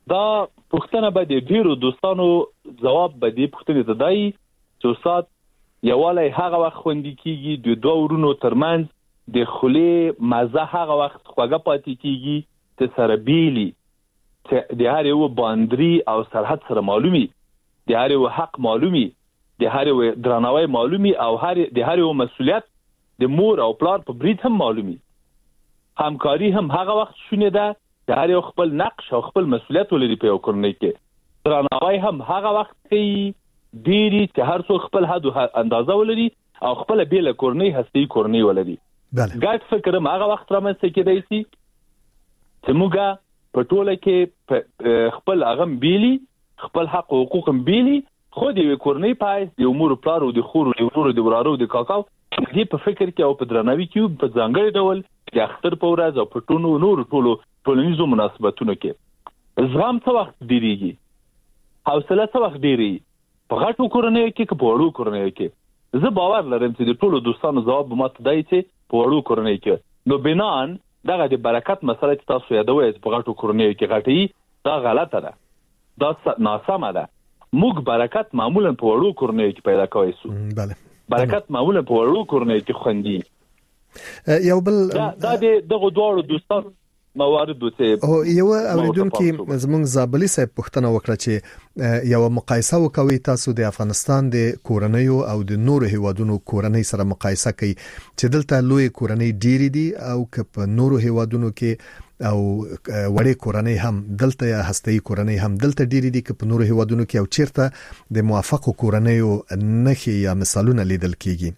دا پوښتنه به د ډیرو دوستانو جواب به دې پوښتنې ته دی چې استاد یوالی هغه وخت خوندي کیږي د دوه ورونو ترمنځ د خولې مزه هغه وخت خوږه پاتې کیږي چې سره بیلي چې د هر یو باندري او سرحد سره معلومي د هر یو حق معلومي د هر یو درناوی معلومي او د هر یو مسؤلیت د مور او پلار په برید هم معلومي. همکاري هم هغه وخت شونه ده د هر یو خپل نقش او خپل مسؤلیت ولري په یو کورنۍ کې. درناوی هم هغه وخت کې ډیری چې هر څوک خپل حد او اندازه ولري او خپل بیل کورنۍ هستي کورنۍ ولري. ګډ فکر هم هغه وخت رامنځته کېدای شي چې موږ په ټوله کې خپل اغم بیلی خپل حق او حقوق هم بیلی خو د کورنۍ پایس د امور پلار او د خور او د ورور د ورارو د کاکاو دې په فکر کې او په درناوي کې په ځانګړي ډول د اختر په ورځ او په ټولو نور ټولنیزو مناسبتونو کې زغم څه وخت ډیریږي حوصله څه وخت ډیریږي په غټو کورنۍ کې په وړو کورنۍ کې زه باور لرم چې د ټولو دوستانو جواب به ماته دی چې په وړو کورنۍ کې نو بنان دغه د برکت مسله چې تاسو یادوي په غټو کورنۍ کې غټي دا غلطه ده دا ناسمه ده. موږ برکت معمولا په وړو کورنۍ کې پیدا کوي سو. بله. برکت معمولا په وړو کورنۍ کې خوندي. یو بل دا دغه دوه دوستان موارد وته او یو اوریدونکو زمونږ زابلی صاحب پوښتنه وکړه چې یو مقایسه وکوي تاسو د افغانستان د کورنیو او د نورو هیوادونو کورنۍ سره مقایسه کوي چې دلته لوی کورنۍ ډیری دي او که په نورو هیوادونو کې او وړې کورنۍ هم دلته یا هسته‌ای کورنۍ هم دلته ډیری دي که په نورو هیوادونو کې او چیرته د موافقو کورنیو نخي یا مثالونه لیدل کیږي.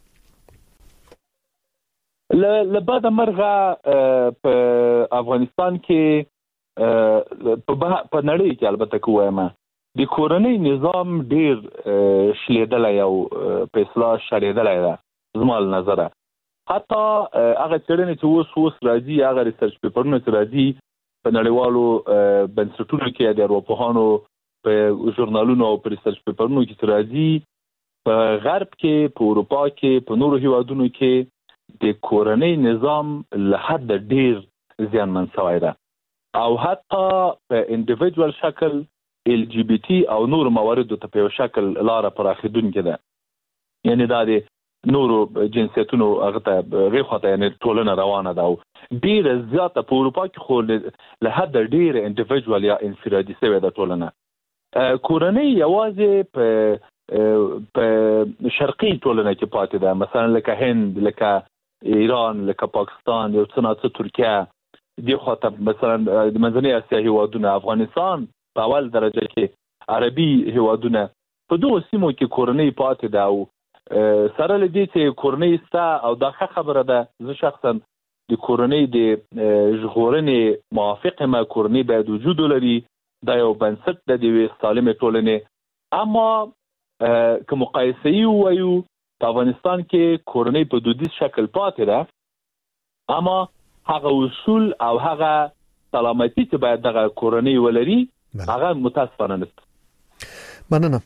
لبعد مرغه په افغانستان کې په نړۍ کې البته کومه د کورنۍ نظام ډیر شلیدلای او په اصلاح شریدلای ده زمال نظره حتی هغه چرنه چې اوس راځي هغه ریسرچ پیپرونه چې راځي په نړیوالو بنسټونو کې د اروپاهانو په ژورنالونو او په ریسرچ پیپرونو کې راځي په غرب کې په اروپا کې په نورو هیوادونو کې د کورنۍ نظام له حد ډیر زیانمن شوی ده او حتی په انډیویډوال شکل ال جی بی ټي او نور مواردو ته په شکل لار پراخیدونکې ده یعنی دا د نورو جنسیتونو هغه ته غیر خاطر یعنی ټولنه روانه ده او ډیر زیاته په اروپا کې خو له حد ډیر انډیویډوال یا انفرادي شوی ده ټولنه کورنۍ یوازې په شرقي ټولنه کې پاتې ده مثلا لکه هند لکه ایران لکه پاکستان یو څه ترکیه دی خاطر مثلا د منځنۍ اسیا هیوادونه افغانستان په اول درجه کې عربي هیوادونه په دوه سیمو کې کورنۍ پاتې ده او سره لدی چې کورنۍ ستا او دا خبره ده زه شخصا د کورنۍ د ژغورنې موافق ما کورنۍ باید وجود لري دا یو بنسټ د سالمه ټولنې اما که مقایسه وایو په افغانستان کې کورنۍ په دودیز شکل پاتې ده اما هغه اصول او هغه سلامتی چې باید دغه کورنۍ ولري هغه متاسفانه نشته. مننه.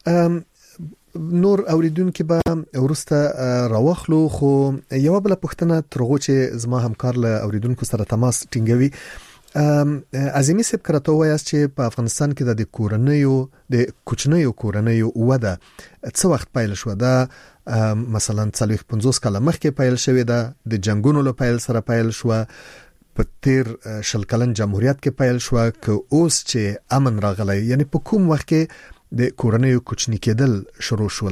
نور اوریدونکو به ورسته راوخلو خو یو بل پوښتنه ترغو چې زما همکار له اوریدونکو سره تماس ټینګوي عظیمی صاحب کرته وایي چې په افغانستان کې د کورنیو د کوچنیو کورنیو وده څه وخت پیل شو دا مثلا 50 کاله مخکې پیل شوې ده د جنگونو له پیل سره پیل شو په تیر شل کلن جمهوریت کې پیل شو که اوس چې امن راغلی یعنی په کوم وخت کې د کورنیو کوچنی کېدل شروع شول؟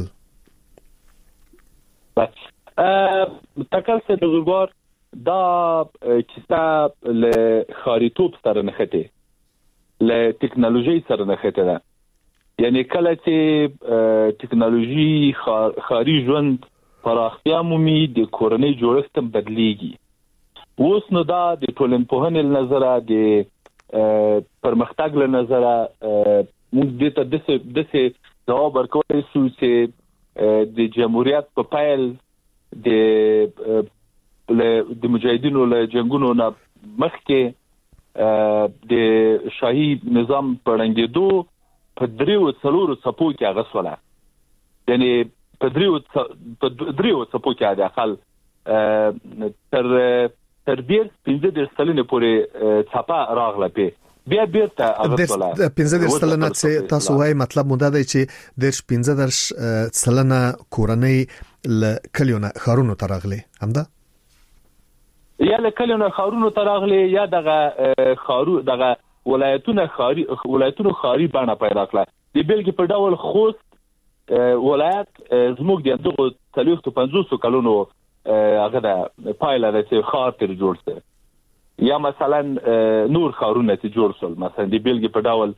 تکل څه د زوګور دا کیسه له خاریتوب سره نخته له ټکنالوژي سره نخته ده یعنی کله چې ټکنالوژي خاري ژوند پراختیا مومي د کورنۍ جوړښت بدلیږي اوس نو دا د ټولنپوهنې له نظره د پرمختګ له نظره موږ د څه جواب ورکوي چې د جمهوریت په پیل د مجاهدینو له جنگونو نه مخکې د شاهي نظام پړنګېدو په دریو څپو کې هغه سوله یعنی په دریو څپو کې د خپل تر 15 سلنه پورې څپه راغله په بیا بیرته هغه سوله 15 سلنه چې تاسو وایي مطلب مو دا دی چې د 15 سلنه کورنۍ ل کلیونه خارونو ترغلي همدا یا ل کلیونه خارونو ترغلي یا دغه خارو دغه ولایتونو خاري بڼه پیدا کړه د بیلګې په ډول خوست ولایت زموږ د دغه 350 کلونو هغه د پایله د خار تر جوړ څه یا مثلا نور خارونه چې جوړ شول مثلا د بیلګې په ډول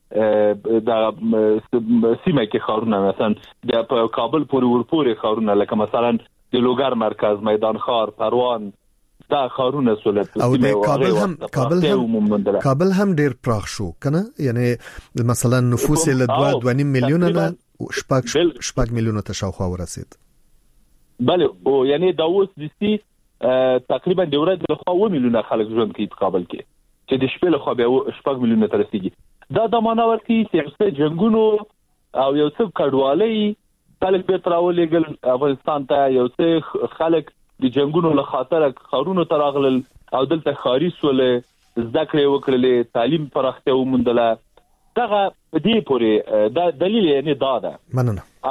د سیمه کې خارونه مثلا د کابل پورې خارونه لکه مثلا د لوګر مرکز میدان خار پروان دا خارونه سولت او د کابل هم ډیر پراخ شو کنه یعنی مثلا نفوس له 2.5 میلیون نه شپږ میلیون ته شاوخوا ورسید بله او یعنی دا اوس د سي تقریبا د ورځې له خوا 1 میلیون خلک ژوند کوي په کابل کې چې د شپې له خوا بیا 4 میلیون ته رسیدي دا د معنا ورکړي چې جنگونو او یو څه کډوالۍ خلک به تراولېګل افغانستان ته یو څه خلک د جنگونو له خاطر خارونو تراغلل او دلته خاري سولې ذکر وکړلې تعلیم پراختیا ومندله دغه دې پورې دا دلیل یې نه داده مننه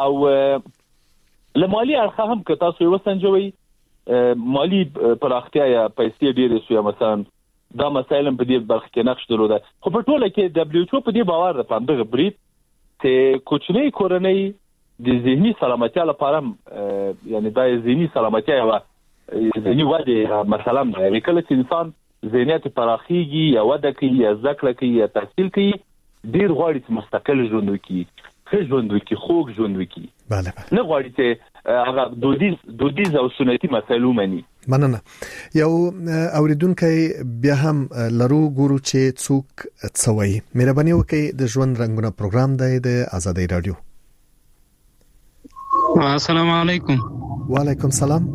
او لمالي اړخ هم که تاسو وسنجوي مالی پراختیا یا پیسې ډېرې شو مثلا دا مسایل په دې برخه کې نقش درلوده خو په ټوله کې WHO په دې باور ده پاندغه برید چې کوچنی کورنۍ د ذهني سلامتیا لپاره یعنی د ذهني سلامتیا او ذهني وده مثلا کله چې انسان ذهنیت پراخیږي یا وده کوي یا ذکر کوي یا تحصیل کوي ډیر غواړي چې مستقل ژوند وکړي ښه ژوند وکړي خوږ ژوند وکړي بله نه غواړي چې هغه دودیز او سنتي مسایل ومني مننه یو اوریدونکو بیا هم لرو ګورو چې څوک څوي مهرباني وکړئ د ژوند رنگونه پروګرام دی د آزادۍ رادیو السلام علیکم وعلیکم السلام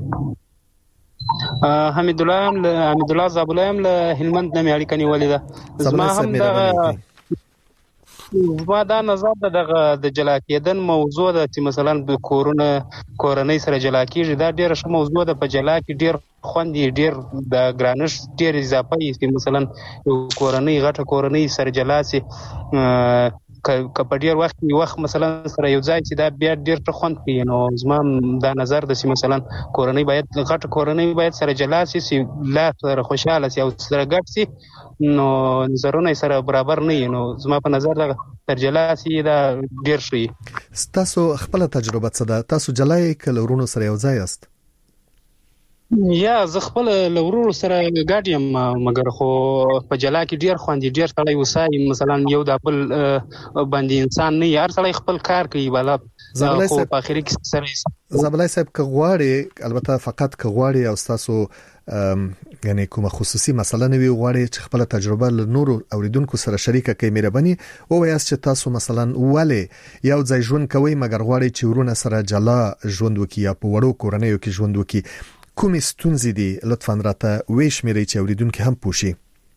حمید الله زابلایم له هلمند نه اړیکه نیولې ده زما هم د و دا نظر د جلا کېدن موضوع ده چې مثلا د کورنۍ سره جلا کېږي دا ډیره ښه موضوع ده په جلا کې ډیر خوندې ډیر د ګرانش ډیر اضافه یې مثلا کورنۍ غټه کورنۍ سره جلا سي که په ډیر وخت مثلا سره یو ځای چې دا بیا ډیر ښه خوند کوي نو زما دا نظر ده چې مثلا کورنۍ باید غټه کورنۍ باید سره جلا سي لا سره خوشاله سي او سره ګډ سي نو نظرونه سره برابر نه نو زما په نظر دا تر جلا سي دا ډیر شي تاسو خپل تجربه څه ده تاسو جلای کله ورونو سره یو ځای است یا زه خپل لورو سره ګاډیم مګر خو په جلا کې ډیر خوندې ډیر سړی وسای مثلا یو د خپل باندې انسان نه یار سړی خپل کار کوي بالا خو په اخر کې سره زبلای صاحب کغواړي البته فقط کغواړي او تاسو یعنی کومه خصوصي مسله نه وی غواړي چې خپل تجربه له نورو اوریدونکو سره شریکه کړئ مهرباني او وایاست چې تاسو مثلا ولې یو ځای ژوند کوي مګر غواړي چې ورونه سره جلا ژوند وکړي یا په وړو کورنیو کې ژوند وکړي کومې ستونزې دي لطفاً راته ویش مې چې اوریدونکو هم پوښي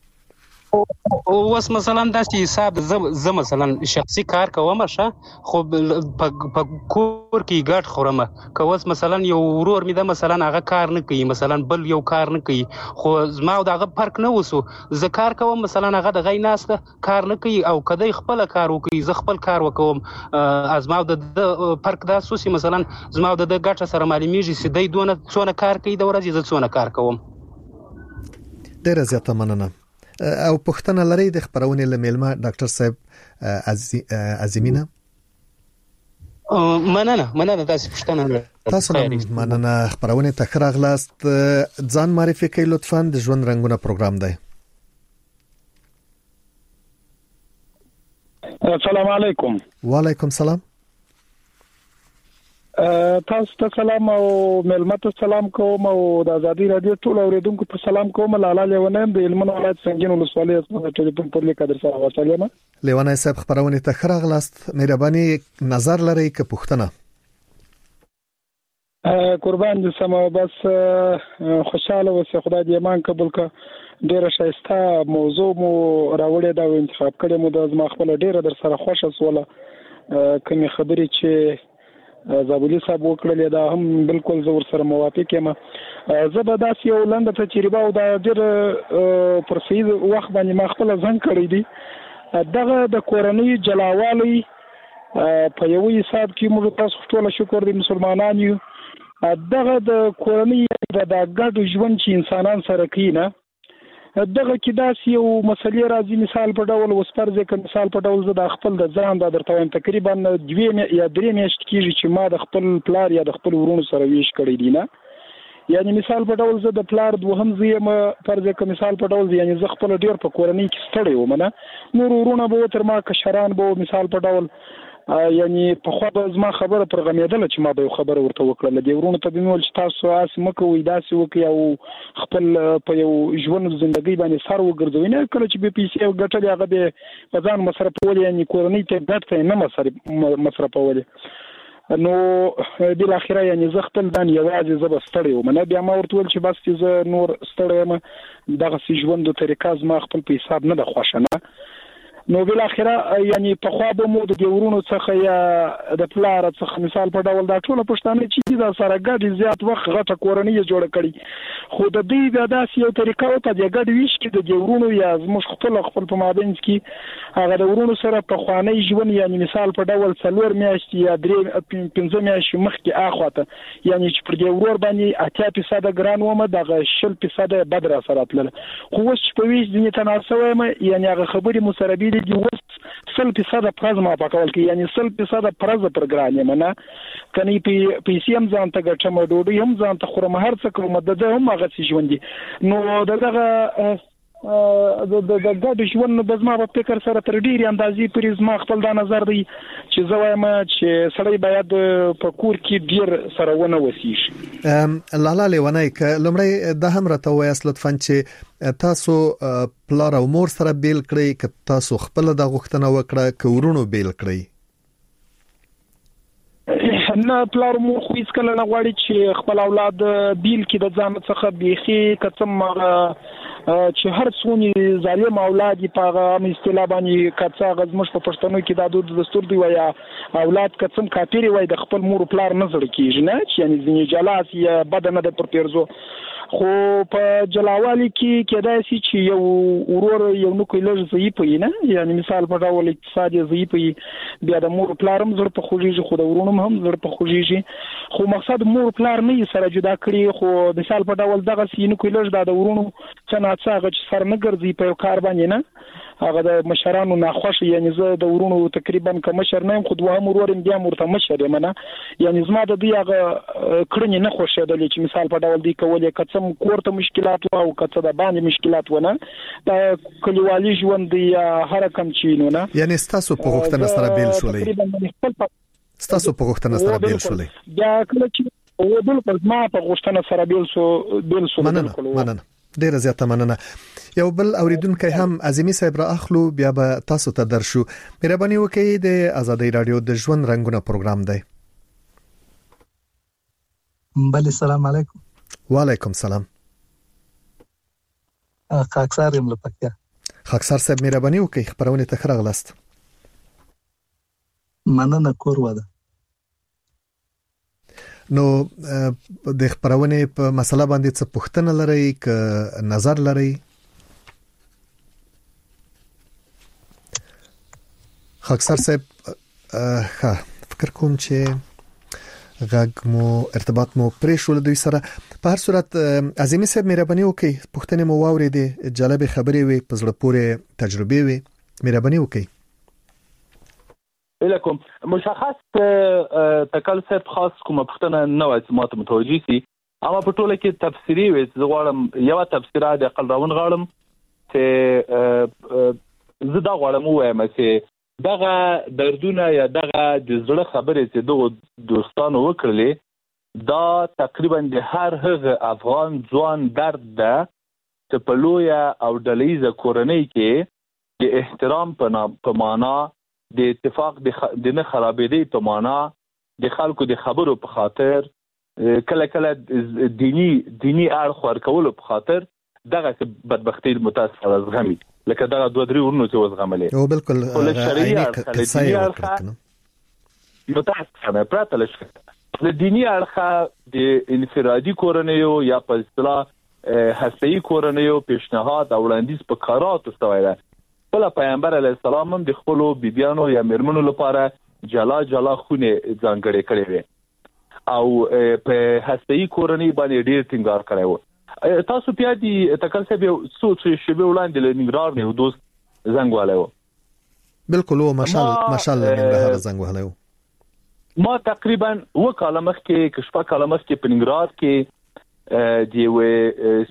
اوس مثلا داسې حساب زه مثلا شخصي کار کوم خو په کور کې ګډ خورم که اوس مثلا یو ورور مې ده مثلا هغه کار نه کوي مثلا بل یو کار نه کوي خو زما او دغه فرق نه وسو زه کار کوم مثلا هغه د غي ناسته کار نه کوي او کدی خپل کار وکړي زه خپل کار وکوم ازما د فرق دا سوسي مثلا زما د ګټه سره معلومیږي چې دای دونه څونه کار کوي د ورځې زه څونه کار کوم ډېر زیاته مننه او پښتنه لري د خبرونه لمیلمه ډاکټر صاحب عظیمینه مننه تاسو پښتنه تاسو مننه خبرونه تکرار غلاست ځان معرفي کوي لطفاً د ژوند رنگونه پروګرام دی السلام علیکم وعلیکم السلام تاسو ته سلام او ملمت سلام کوم او د آزادۍ رادیو ټول اوریدونکو ته سلام کوم لاله لیونه د هلمند ولایت سنگین ولسوالۍ اسمه ټلیفون پر لیکادر سره ورسلم لیونه صاحب خبرونه ته خراغلاست مهرباني نظر لري که پښتنه قربان دې سم بس خوشاله اوسه خدای دې ایمان قبول کړه ډیره شایسته موضوع مو راوړې دا انتخاب کړې مو د زما خپل ډیره در سره خوشاله سواله کومې خبرې چې زابلی صاحب وکړل دا هم بالکل زور سره موافق یم. زبردست یو لنډه تجربه او دا ډېر پر سید وخت باندې ما خپل ځان کړی دی. دغه د کورنۍ جلاوالي په یو حساب کې موږ تاسو ټول شکر دي مسلمانان یو. دغه د کورنۍ د ګډ ژوند چې انسانان سره کینه دغه کې داسې یو مسلې راځي. مثال په ډول وسپرځه ک مثال په ډول زه د خپل د ځان د درته وایم تقریبا 2 یا 3 میاشتې کېږي چې ما د خپل پلار یا د خپل ورونو سره ویش کړی دی نه. یعنی مثال په ډول زه د پلار دوهم زیم فرض ک مثال په ډول یعنی زه خپل ډیر په کورنۍ کې ستړی وم نه. نور ورونه به تر ما کشران به مثال په ډول یعنی په خو به زما خبره پر غمیدله چې ما به خبره ورته وکړه. د ورونو ته به مول چې تاسو اس مکه وې داسې وکي او خپل په یو ژوند ژوندۍ باندې سر وګرځوي نه. کله چې به پیسې ګټلې هغه به ځان مصرفول یعنی کورنۍ ته ګټه نه مصرفول. نو بل اخره یعنی زه خپل دان یوازې زه بستړی وم نه. بیا ما ورته ول چې بس چې زه نور ستړی یم دغه سي ژوند طریقه زما خپل په حساب نه د خوښنه. نو بل اخره یعنی په خوا به مو د ورونو څخه یا د پلار څخه مثال په ډول دا ټول پښتانه چې دا سره ګډ زیات وخت غټه کورنۍ جوړ کړي. خو د دې د داسې یو طریقه او په ګډ ویش کې د ورونو یا زموږ خپل په مابین کې هغه د ورونو سره په خواني ژوند یعنی مثال په ډول 4 میاشتې یا 5 میاشتې مخکې اخواته یعنی چې پر دې ورور باندې 80% ګران ومه دغه 60% بد را سره تل. خو اوس په ویش دې تناسب یعنی هغه خبرې مو سره دی وس 100% پرز ما پکول کې یعنی 100% پرز پر ګران یم نه. کني پیسې هم ځان ته ګټم ډوډۍ هم ځان ته خورم هر څه کوم د هم هغه ژوند دي. نو دغه د ګډ ژوند د زما په فکر سره تر ډیرې اندازې پرې زما خپل دا نظر دی چې زه وایم چې سړی باید په کور کې ډیر سره ونه وسیږي. لاله لیونای ک لمړی د هم راته وایس لطفا چې تاسو پلار او مور سره بیل کړئ ک تاسو خپل د غوښتنه وکړه ک ورونو بیل کړئ. نه پلار مور خو هیڅ کله نه غواړي چې خپل اولاد بیل کې د ځان څخه بيخي کڅم چې هر څونی ظالم اولاد په هغه اصطلاح باندې کڅا غزمش په پښتنو کې د دستور دی ویا اولاد کڅم کاپیری وای د خپل مور پلار نظر کیږي نه چې یعنی ځنی جلاس یا بدنه د پر پیرزو. خو په جلاوالي کې کېدای شي چې یو ورور یو نو کولر ضعیف وي نه. یعنی مثال په ډول اقتصادي ضعیف وي بیا د مور پلارم زړه په خوږیږي خو د ورونو هم زړه په خوږیږي. خو مقصد مور پلار نه سره جدا کړي. خو مثال په ډول دغه سینو کولر د ورونو څنګه چې سر نه ګرځي په کار باندې نه هغه د مشرانو ناخوښ یعنی زه د ورونو تقریبا کوم مشر نه خو دوه مرورم بیا مرته مشر یم نه. یعنی زما د دې هغه کړنی نه خوښېدل چې مثال په ډول دی کولې کڅم کوړه مشکلات او کڅه د باندې مشکلات ونه د کلیوالي ژوند دی هر کم چینو نه. یعنی تاسو په غوښتنه سره بیل شولې بیا کله چې ودل په ما په غوښتنه سره بیل شو مننه ډیره زیاته مننه. یو بل اوریدونکو هم عظیمی صاحب را اخلو بیا به تاسو ته درشو. مهرباني وکړئ د آزادۍ رادیو د ژوند رنگونه پروګرام دی. بله سلام علیکم. وعلیکم سلام. خاکسار یم لپاره. خاکسار صاحب مهرباني وکړئ خبرونه ته خراغلاست. مننه کور واده. نو د خبرونه په مسله باندې څه پوښتنه لرئ ک نظر لرئ؟ خاکسار صاحب فکر کوم چې غږ مو ارتباط مو پرې شو دوی سره. په هر صورت عظیمی صاحب مهرباني وکړئ پوښتنه مو واورېدې جالب خبرې وي په زړه پورې تجربه وي مهرباني وکړئ. لکم مشخص تکل صاحب خاص کومه پښتنه نه وای چې ماته متوجي سي اما په ټوله کې تفسیری وي زه غواړم یو تفسیر د عقل راون غواړم چې زه دا غواړم وایم چې دغه دردونه یا دغه د زړه خبرې چې دوه دوستانو وکړلې دا تقریبا د هر هغه افغان ځوان درد ده چې په لویه او ډلهیزه کورنۍ کې د احترام په معنا د اتفاق د نه خرابېدې په معنا د خلکو د خبرو په خاطر کله کله دینی اړخ ورکولو په خاطر دغه بدبختی متاسفه زغمي لکه دغه دوه درې ورونو چې وزغملې او بالکل شریعت متاسفانه پرته له شک د دینی اړخه د انفرادي کورنیو یا په اصطلاح هسته‌ای کورنیو پیشنهاد او وړاندیز په کاراتو شوی دی. بل پیغمبر علیه السلام هم د خپل بیبیانو یا میرمنو لپاره جلا خونه ځانګړې کړې وي او په هسته‌ای کورنۍ باندې ډېر ټینګار کړی و. تاسو بیا دي تکل صاحب سوچ شبه وړاندې له ننګرهار نه دوست زنګ والو. بالکل هو مشال ننګرهار زنګ والو. ما تقریبا وکاله مخکې کشپه کاله مخکې په ننګرهار کې دی و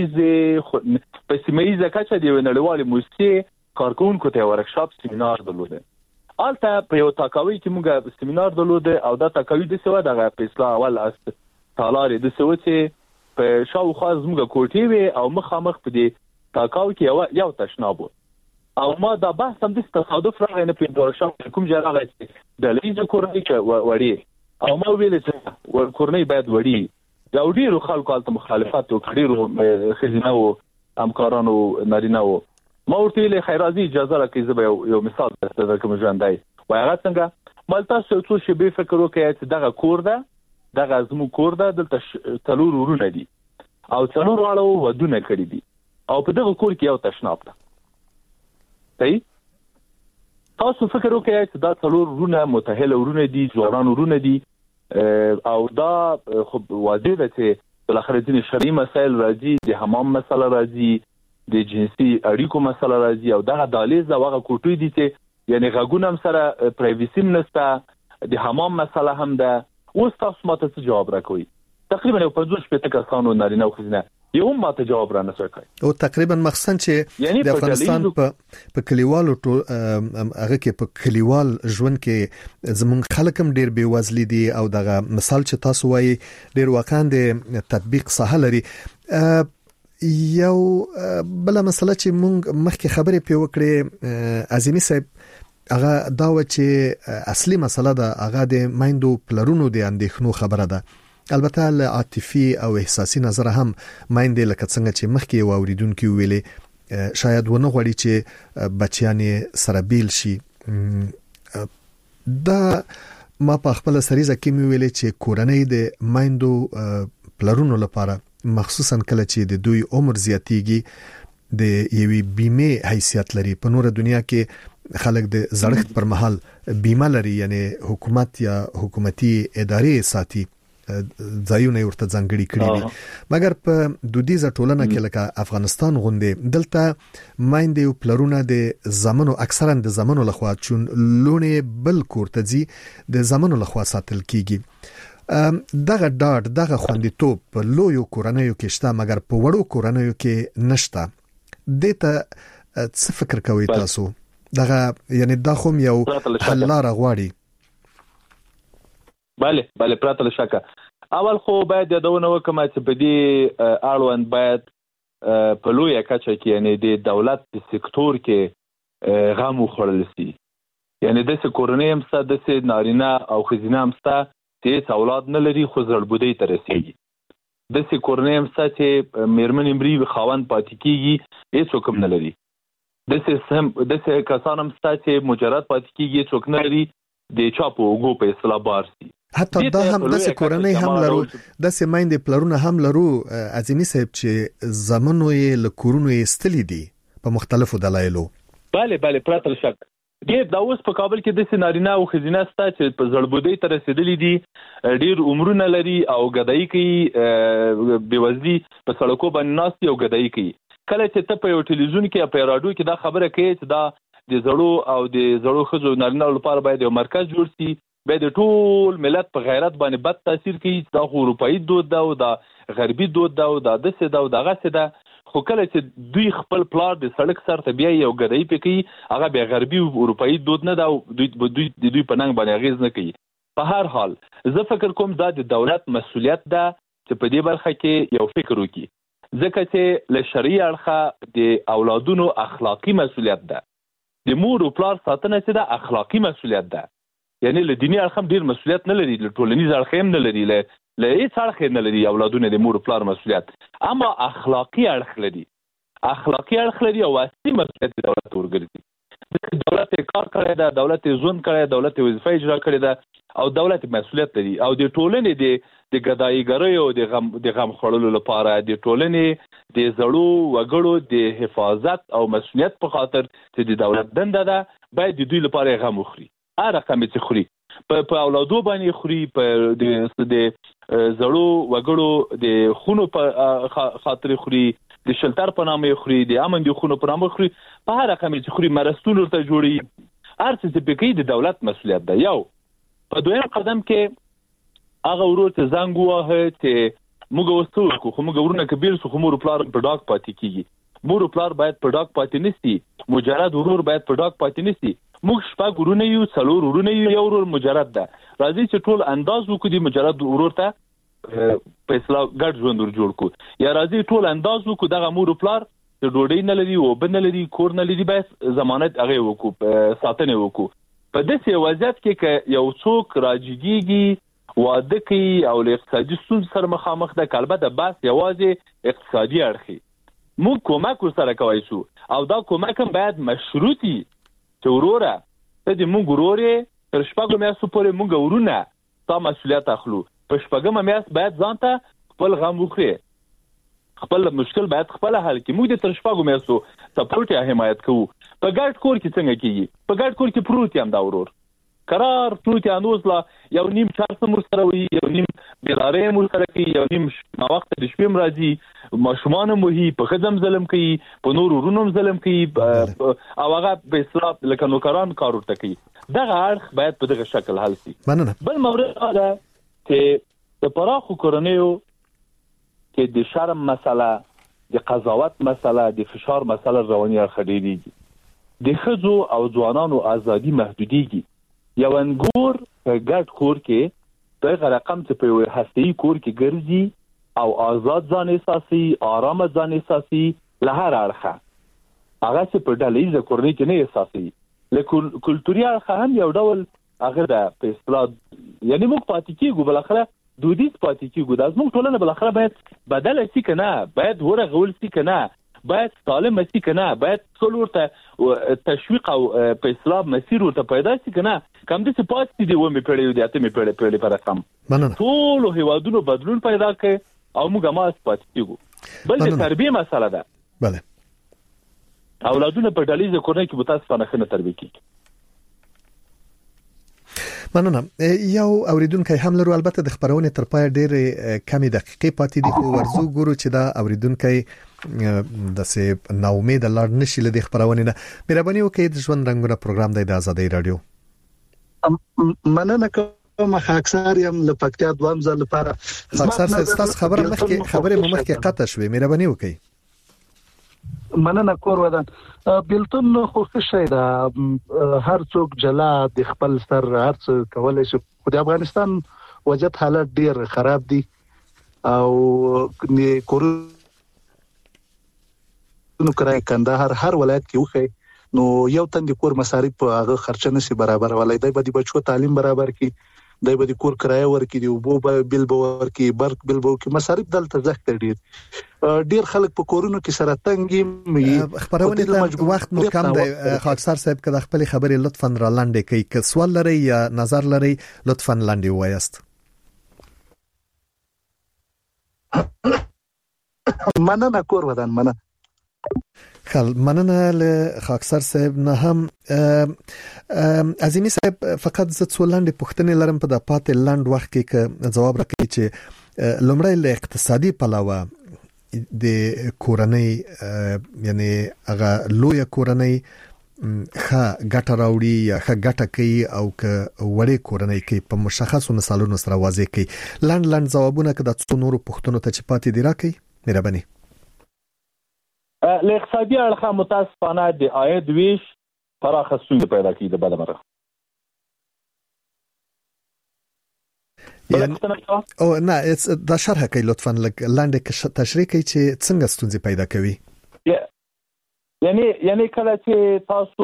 سیمایزه کچا دی نړیوالې موسسې کارکونکو ته ورکشاپ سیمینار درلوده. البته په یو تاکاوی کې موږ سیمینار درلوده او دا تاکاوی د سوا دغه په اصلاح اول از تالار د سوا چې په شاوخوا زموږ کوټې وي او مخامخ په دې تاکاوی کې یو تشناب او ما دا بحث هم د تصادف راغی نه په ورکشاپ کوم ځای راغی چې د لیزه کورنۍ کې وړي او ما ویل چې کورنۍ باید وړي دا ډیرو خلکو البته مخالفت وکړي خزینه او همکارانو نارینه و. ما ورته ویل خیرازي اجازه راکړئ زه به یو مثال درکوم ژوندای وای هغه څنګه مالته څو شی به فکر وکړي چې دغه کور ده دغه زمو کور ده دلته تلور ورونه دي او څلور واړو ودونه کړی دي او په دغه کور کې یو تشناب ده. صحیح تاسو فکر وکړئ چې دا څلور ورونه متأهل ورونه دي ځوانان ورونه دي او دا خو واضح ده چې بالاخره ځینې شرعي مسایل راځي د حمام مسله راځي د جنسي اړیکو مسله راځي او دغه دالیز دا هغه کوټوي دي چې یعنی غوګونم سره پرایویسی نشته د حمام مسله هم ده. اوس تاسو ماته څه جواب راکوي؟ تقریبا 50 کسانو نارینه او ښځینه یو ماته جواب را نشي کوي او تقریبا مخصن چې د افغانستان په کلیوالو هغه کې په کلیوال ژوند کې زمونږ خلک هم ډیر بې وزلي دي او دغه مثال چې تاسو وایي ډیر واقعا د تطبیق ساحه لري. یو بل مسله چې مونږ مخکې خبرې په وکړې عظیمی صاحب هغه دا و چې اصلي مسله ده هغه د مایندو پلرونو د اندېښنو خبره ده. البته له عاطفي او احساسي نظر هم مایندې لکه څنګه چې مخکې واوریدونکو ویلې شاید ونه غواړي چې بچیان سره بیل شي. دا ما په خپل سریزه کې ویلې چې کورنۍ د مایندو پلرونو لپاره مخصوصا کله چې د دوی عمر زیاتیږي د یوې بیمه حیثیت لري. په نور دنیا کې خلک د زړښت پر مهال بیمه لري یعنی حکومت یا حکومتي ادارې ساتي ځایونه ورته ځانګړي کړي دي. مګر په دودیزه ټولنه کې لکه افغانستان غوندې دلته مایندې او پلرونه د زمانو اکثرا د زمانو لخوا چون لونه بل کورته ځي د زمانو لخوا ساتل کیږي. دغه ډاډ دغه خوندیتوب په لویو کورنیو کې شته مګر په وړو کورنیو کې نشته. دته څه فکر کوي تاسو؟ دغه یعنی دا خو یو حل لار غواړي. بله پراته له شکه اول خو باید یادونه وکم چې په دې اړوند باید په لویه کچه کې یعنی د دولت په سکتور کې غم وخوړل شي. یعنی د کورنۍ هم ست د نارینه او ښځینه هم ست چې اولاد نه لري خو زړبودي ته رسیږي. د کورنۍ هم ست چې میرمن امري خاوند پاتې کیږي هیڅ حکم نه لري. د کسان هم ست چې مجرد پاتې کیږي څوک نه لري د چاپو وګو په اصطلاح بار سي. حتی دا هم د کورنۍ هم لرو د سیمایندې پلرونه هم لرو عظیمی صاحب چې زمونو یې لکورونو یې ستلي دي په مختلفو دلایلو. بله پراتل شک ډیر دا اوس په کابل کې د نارینه او ښځینه ستا چې په زړبودي ته رسیدلي دي ډیر عمرونه لري او غدای کوي بېوزلي په سړکو باندې ناست او غدای کوي. کله چې ته په یو ټلویزیون کې په رادیو کې دا خبره کوي چې دا د زړو او د زړو ښځو نارینه لپاره باید یو مرکز جوړ شي باید ټول ملت په غیرت باندې بد تاثیر کوي دا اروپאי دود دا او دا غربي دود دا او دا د څه دا او دغه څه دا. خو کله چې دوی خپل پلار د سړک سر ته بیا یو غدای پکې هغه به غربي او اروپאי دود نه دا دوی په ننګ باندې اغیز نه کوي. په هر حال زه فکر کوم دا د دولت مسؤلیت ده چې په دې برخه کې یو فکر وکړي ځکه چې له شرعي اړخه د اولادونو اخلاقی مسؤلیت ده. د مور او پلار ساتنه چې دا اخلاقی مسؤلیت ده. یعنی له دینی اړخ هم ډیر مسؤلیت نه لري له ټولنیز اړخ هم نه لري له هیڅ اړخ نه لري اولادونه د مور او پلار مسؤلیت اما اخلاقی اړخ لري او اصلي مسؤلیت دولت ورګرځي. دولت کار کړی دا دولت ژوند کړی دولت وظیفه اجرا کړی دا او دولت مسؤلیت لري او د ټولنې د ګدایګرۍ او د غم خورلو لپاره د ټولنې د زړو وګړو د حفاظت او مسؤلیت په خاطر چې د دولت دنده ده باید د دوی لپاره غم وخوري. هر رقم چې خوري په اولادو باندې خوري، په د زړو وګړو د خونو په خاطر خوري، د شلتر په نامه خوري، د امن د خونو په نامه خوري، په هر رقم چې خوري مرستون ورته جوړي. هر څه چې پکې د دولت مسؤلیت ده. یو په دویم قدم کې هغه ورور ته زنګ ووهه چې موږ وستو خو موږ ورونه کبیر سو خو مور پلار په ډاک پاتې کیږي. مور پلار باید په ډاک پاتې نشي، مجرد ورور باید په ډاک پاتې نشي. موږ شپږ ورونه یو، څلور ورونه یو، یو ورور مجرد ده. راځي چې ټول انداز وکړو د مجرد ورور ته په اصطلاح ګډ ژوند ور جوړ کړو، یا راځي ټول انداز وکړو دغه مور پلار چې ډوډۍ نه لري او بن نه لري، کور نه لري، باید ضمانت هغه وکړو، ساتنه وکړو. په داسې وضعیت کې که یو څوک راجګيږي، واده کوي او له اقتصادي ستونزو سره مخامخ ده، البته بس یوازې اقتصادي اړخي موږ کومک ورسره کوي شو او دا کومک هم باید مشروطي چې وروره ته د موږ ورورې تر شپږو میاشتو پورې موږ ورونه تا مسؤلیت اخلو. په شپږمه میاشت باید ځان ته خپل غم وخوري، خپل مشکل باید خپل حل کړي. موږ د تر شپږو میاشتو سپورټ یا حمایت کوو. په ګډ کور کې څنګه کیږي؟ په ګډ کور کې پروت یم دا ورور قرار پروت یا نوز لا یو نیم چارسه مر سره وي، یو نیم بیلاره مر سره کوي، یو نیم ما وخت د شپې مرضی ماشومان موهي په خدم ظلم کوي، په نور ورونم ظلم کوي او هغه په اصطلاح لکه نوکران کار ورته کوي. دغه اړخ باید په دغه شکل حل شي. بل مورد دا چې د پراخو کورنیو کې د شرم مسله، د قضاوت مسله، د فشار مسله رواني اړخ ډېریږي. د ښځو او ځوانانو ازادي محدودېږي. یو انګور په ګډ کور کې دغه رقم چې په یو هسته‌ای کور کې ګرځي او آزاد ځان احساسي، آرام ځان احساسي، له هر اړخه هغه چې په ډلهیزه کورنۍ کې نه احساسي. له کلتوري اړخه هم یو ډول هغه ده په اصطلاح، یعنی موږ پاتې کېږو بلاخره دودیز پاتې کېږو. دا زموږ ټولنه بلاخره باید بدله شي که نه، باید ورغول شي که نه، باید سالم شي که نه، باید ټول ورته تشویق او په اصطلاح مسیر ورته پیدا شي که نه. کوم داسې پاتې دي اومې پیړۍ د اتمې پیړۍ په رقم ټولو هیوادونو بدلون پیدا کړي او موږ هماغسې پاتې کېږو. بل د تربیې مسله ده. بله اولادونه په ډلهیزه کورنۍ کې متاسفانه ښه نه تربیه کېږي. مننه. یو اوریدونکو هم لرو، البته د خبرونې تر پای ډېر کمی دقیقې پاتې دي، خو ورزو ګورو چې دا اوریدونکو د سه ناامید لاړ نشي له خبرونې نه. مهرباني وکړئ د ژوند رنگونه پروګرام د آزادۍ رادیو. مننه کوم. اکثر یم له پکتیا دوام ځل لپاره اکثر تاسو خبره مخکې قطع شوې، مهرباني وکړئ. مننه کور ودان. بیلتون خو څه شي دا هر څوک جلا د خپل سر هر څه کولای شي. خو د افغانستان وضعیت حالت ډیر خراب دي او نو کرای کندهار هر ولایت کې وخی نو یو تند کور مصارف هغه خرچه نشي برابر ولای دی به د بچو تعلیم برابر کی، دی به د کور کرایه ورکی، دی وبو بل ورکی، برق بل بو کی، مصارف دلته زخت ډیر خلک په کورونو کې سره تنګي. خبرونه ته وخت مو کم دی. خاکسار صاحب که د خپل خبرې لطفا را لاندې کوي، که سوال لري یا نظر لري لطفا لاندې وایست. مننه کور ودان. مننه. مننه له خاکسار صاحب نه هم. عظیمی صاحب فقط زه څو لاندې پوښتنې لرم په د پاتې لاند وخت کې که جواب راکړي چې لومړی له اقتصادي پلوه د کورنۍ یعنی هغه لوی کورنۍ ښه ګټه راوړي یا ښه ګټه کوي او که وړې کورنۍ کوي، په مشخصو مثالونو سره واضح کوي. لاند ځوابونه که د څو نورو پوښتنو ته چې پاتې دي راکړي مهرباني. له اقتصادي اړخه متاسفانه د عاید ویش پراخه ستونزې پیدا کوي د بدمره. او نه دا شرح کوي لطفا لاندې تشریح کوي چې څنګه ستونزې پیدا کوي. یعنی کله چې تاسو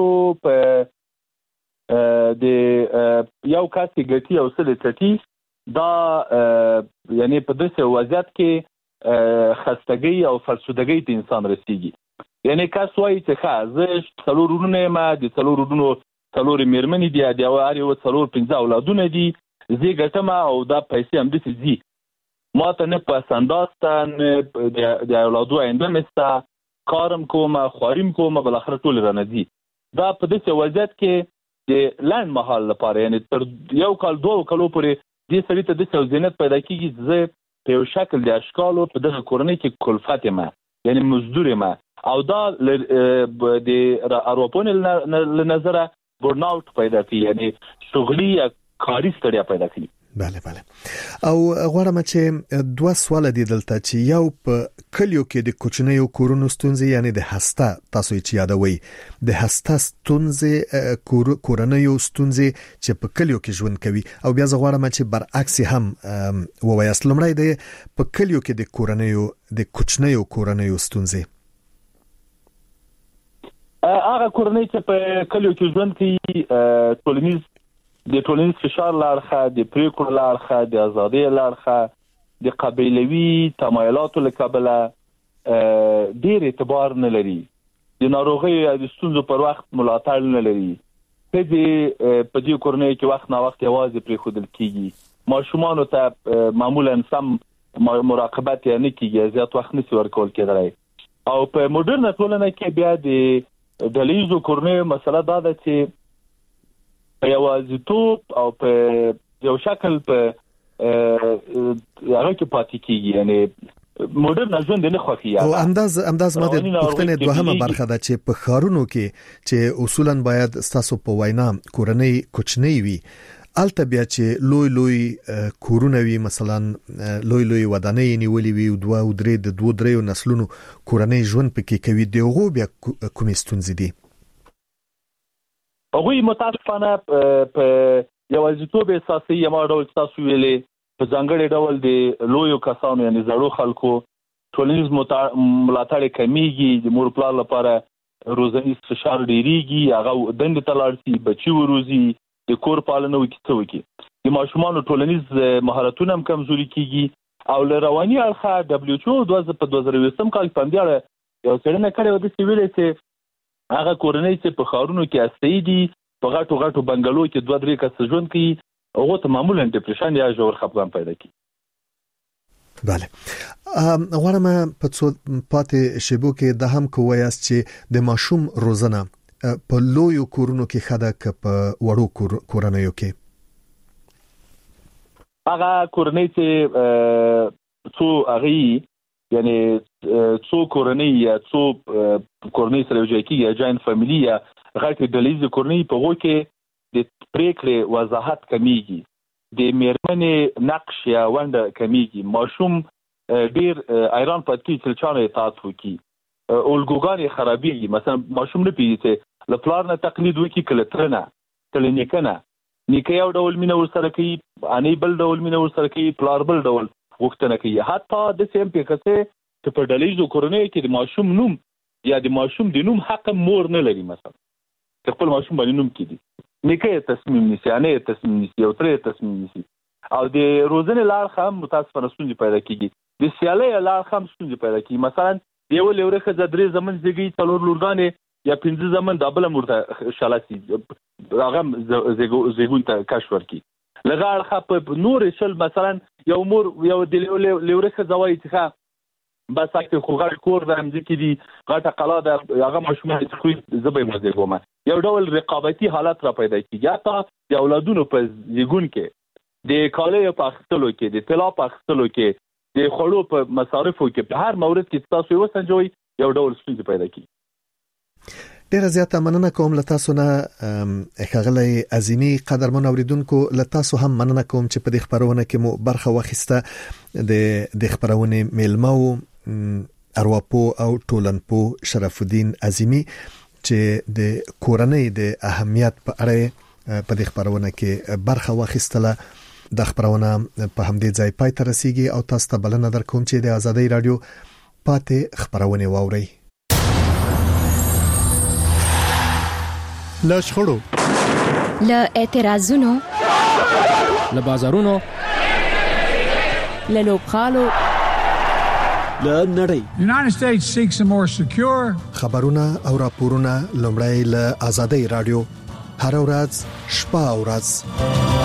په د یو کس ګټي او سل چټي دا یعنی په داسې وضعیت کې خستګي او فرسودګي ته انسان رسیږي. یعنی کس وایي چې ښه زه څلور ورونه یم، د څلور ورونو څلور میرمنې دي، د هر یو څلور 15 اولادونه دي، زی ګټم او دا پیسې هم دې زی ما ته نه پسنداستن د اولادو آینده مستا کارم کوم خواریم کوم بل اخر ټول رانه دي دا په دې وضعیت کې د لاند محل لپاره یعنی تر یو کال دوه کالو پورې دې سړي ته د څوزینت پیدا کیږي زه په یو شکل د اشکالو په دغه کورنۍ کې کلفت ما یعنی مزدور ما او دا د اروپون لنظره برناوت پیدا کوي یعنی شغلي یا کاري ستړیا پیدا کوي. بله بله او غواړم چې دوه سوال دي دلته چې یو په کلیو کې د کوچنیو کورونو ستونزې یعنی د هسته تاسو چې یادوي د هسته ستونزې کورنیو ستونزې چې په کلیو کې ژوند کوي او بیا زه غواړم چې برعکس هم ووایاست لمړی د په کلیو کې د کوچنیو کورنیو ستونزې هغه کورنۍ چې په کلیو کې ژوند کوي د ټولنیز فشار لارخه د پریکړو لارخه د ازادي لارخه د قبيلوي تمایلاتو لکبله ډیر اعتبار نه لري د ناروغي د ستونزو پر وخت ملاتړ نه لري په دې کورنۍ کې وخت نه وخت یوازې پرې خودل کیږي ماشومان ته معمولا سم مراقبت نه کیږي زیات وخت نشي ورکول کېدای او په مدرن ټولنه کې بیا د دلیزو کورنۍ مسله دا ده چې په یوازیتوب او په یو شکل په هغه کې پاتې کیږي یعنی مدرن ژوند نه خوښي او انداز ما د پښتنې دوهمه برخه ده چې په خارونو کې چې اصولا باید تاسو په وینا کورنۍ کوچنی وي الته بیا چې لوی کورونه وي مثلا لوی ودانۍ نیولې وي او دوه درې نسلونو کورنۍ ژوند پکې کوي دغه بیا کومې ستونزې دي هغوی متاسفانه په یوازیتوب احساسي یما ډول تاسو ویلې په ځانګړي ډول د لویو کسانو یعنی زړو خلکو ټولنیز ملاتړ کمیږي د مور پلار لپاره روزنیز فشار ډیریږي هغه دند تلارسي بچي وروزي د کور پالنه وکړي د ماشومان ټولنیز مهارتونه هم کمزوري کیږي او لرواني اړخه WHO 2020 کال پاندیاله یو څرنګه کړو د سیویلې چې هغه کورنۍ چې په خارونو کې استې دي په غټو بنگلو کې 2-3 کس ژوند کوي هغه ته معمولا ډیپریشن یا ژور خپګان پیدا کوي. بله غواړم په څو پاتې شیبو کې د هم کویاست چې د ماشوم روزنه په لویو کورونو کې خده ک په وړو کورنیو کې هغه کورنۍ چې څو هغه یعنی څو کورنۍ یا څو کورنۍ سره یو ځای کېږي جاین فاميلي یا غټ ډلېز کورنۍ په وګه کې د پریکړې وضاحت کمیږي د میرمنې نقش یا ونده کمیږي ماشوم ډیر ایران پاتې چې چانه اطاعت وکي اولګوګان خرابېږي مثلا ماشوم نه پیږي لپاره نه تقلید وکي کله ترنه کله نیکه یو ډول مینه ورسره کوي اني بل ډول مینه ورسره کوي پلار بل ډول وختونه کوي حتی د سیم په کته چې په ډلېزو کورنۍ کې د ماشوم نوم یا د ماشوم د نوم حق مور نه لري مثلا خپل ماشوم باندې نوم کړي نیکه تصمیم نیسي انه تصمیم نیسي او تر تصمیم نیسي او د روزنې لار هم متاسفانه ستونزې پیدا کیږي د سیالۍ لار هم ستونزې پیدا کیږي مثلا یو لورخه د درې زمن زیږي څلور لورګانې یا 15 زمن د بل مرته شالاسي هغه زیګون ته کشف ورکی لغړ خپ نور شل مثلا یو مور یو د لورخه زوای څخه بس اکه خوغړ کور د امځ کې دي غټه قلا د هغه مشمول خو زبې مزه کومه یو ډول رقابتي حالت را پیدا کیږي حتی د اولادونو په زیګون کې د کالې په اخستلو کې د طلا په اخستلو کې د خړو په مصارفو کې په هر مورد کې تاسو وسنجوي یو ډول ستونزې پیدا کیږي. ډیر زیاته مننه کوم له تاسو نه ښاغلی عظیمی قدرمن اوریدونکو له تاسو هم مننه کوم چې په دې خبرونه کې مو برخه واخیسته د خبرونه میلمو ارواپو او ټولنپو شرف الدین عظیمی چې د کورنۍ د اهمیت په اړه په دې خبرونه کې برخه واخیستله. د خبرونه په همدې ځای پای ته رسیږي او تاسو ته بلنه درکوم چې د آزادۍ رادیو پاتې خبرونه واورئ. له شخړو له اعتراضونو له بازارونو له لوبخالو له نړۍ United States seeks a more secure خبرونه او راپورونه لومړی له آزادۍ رادیو هر ورځ شپه او ورځ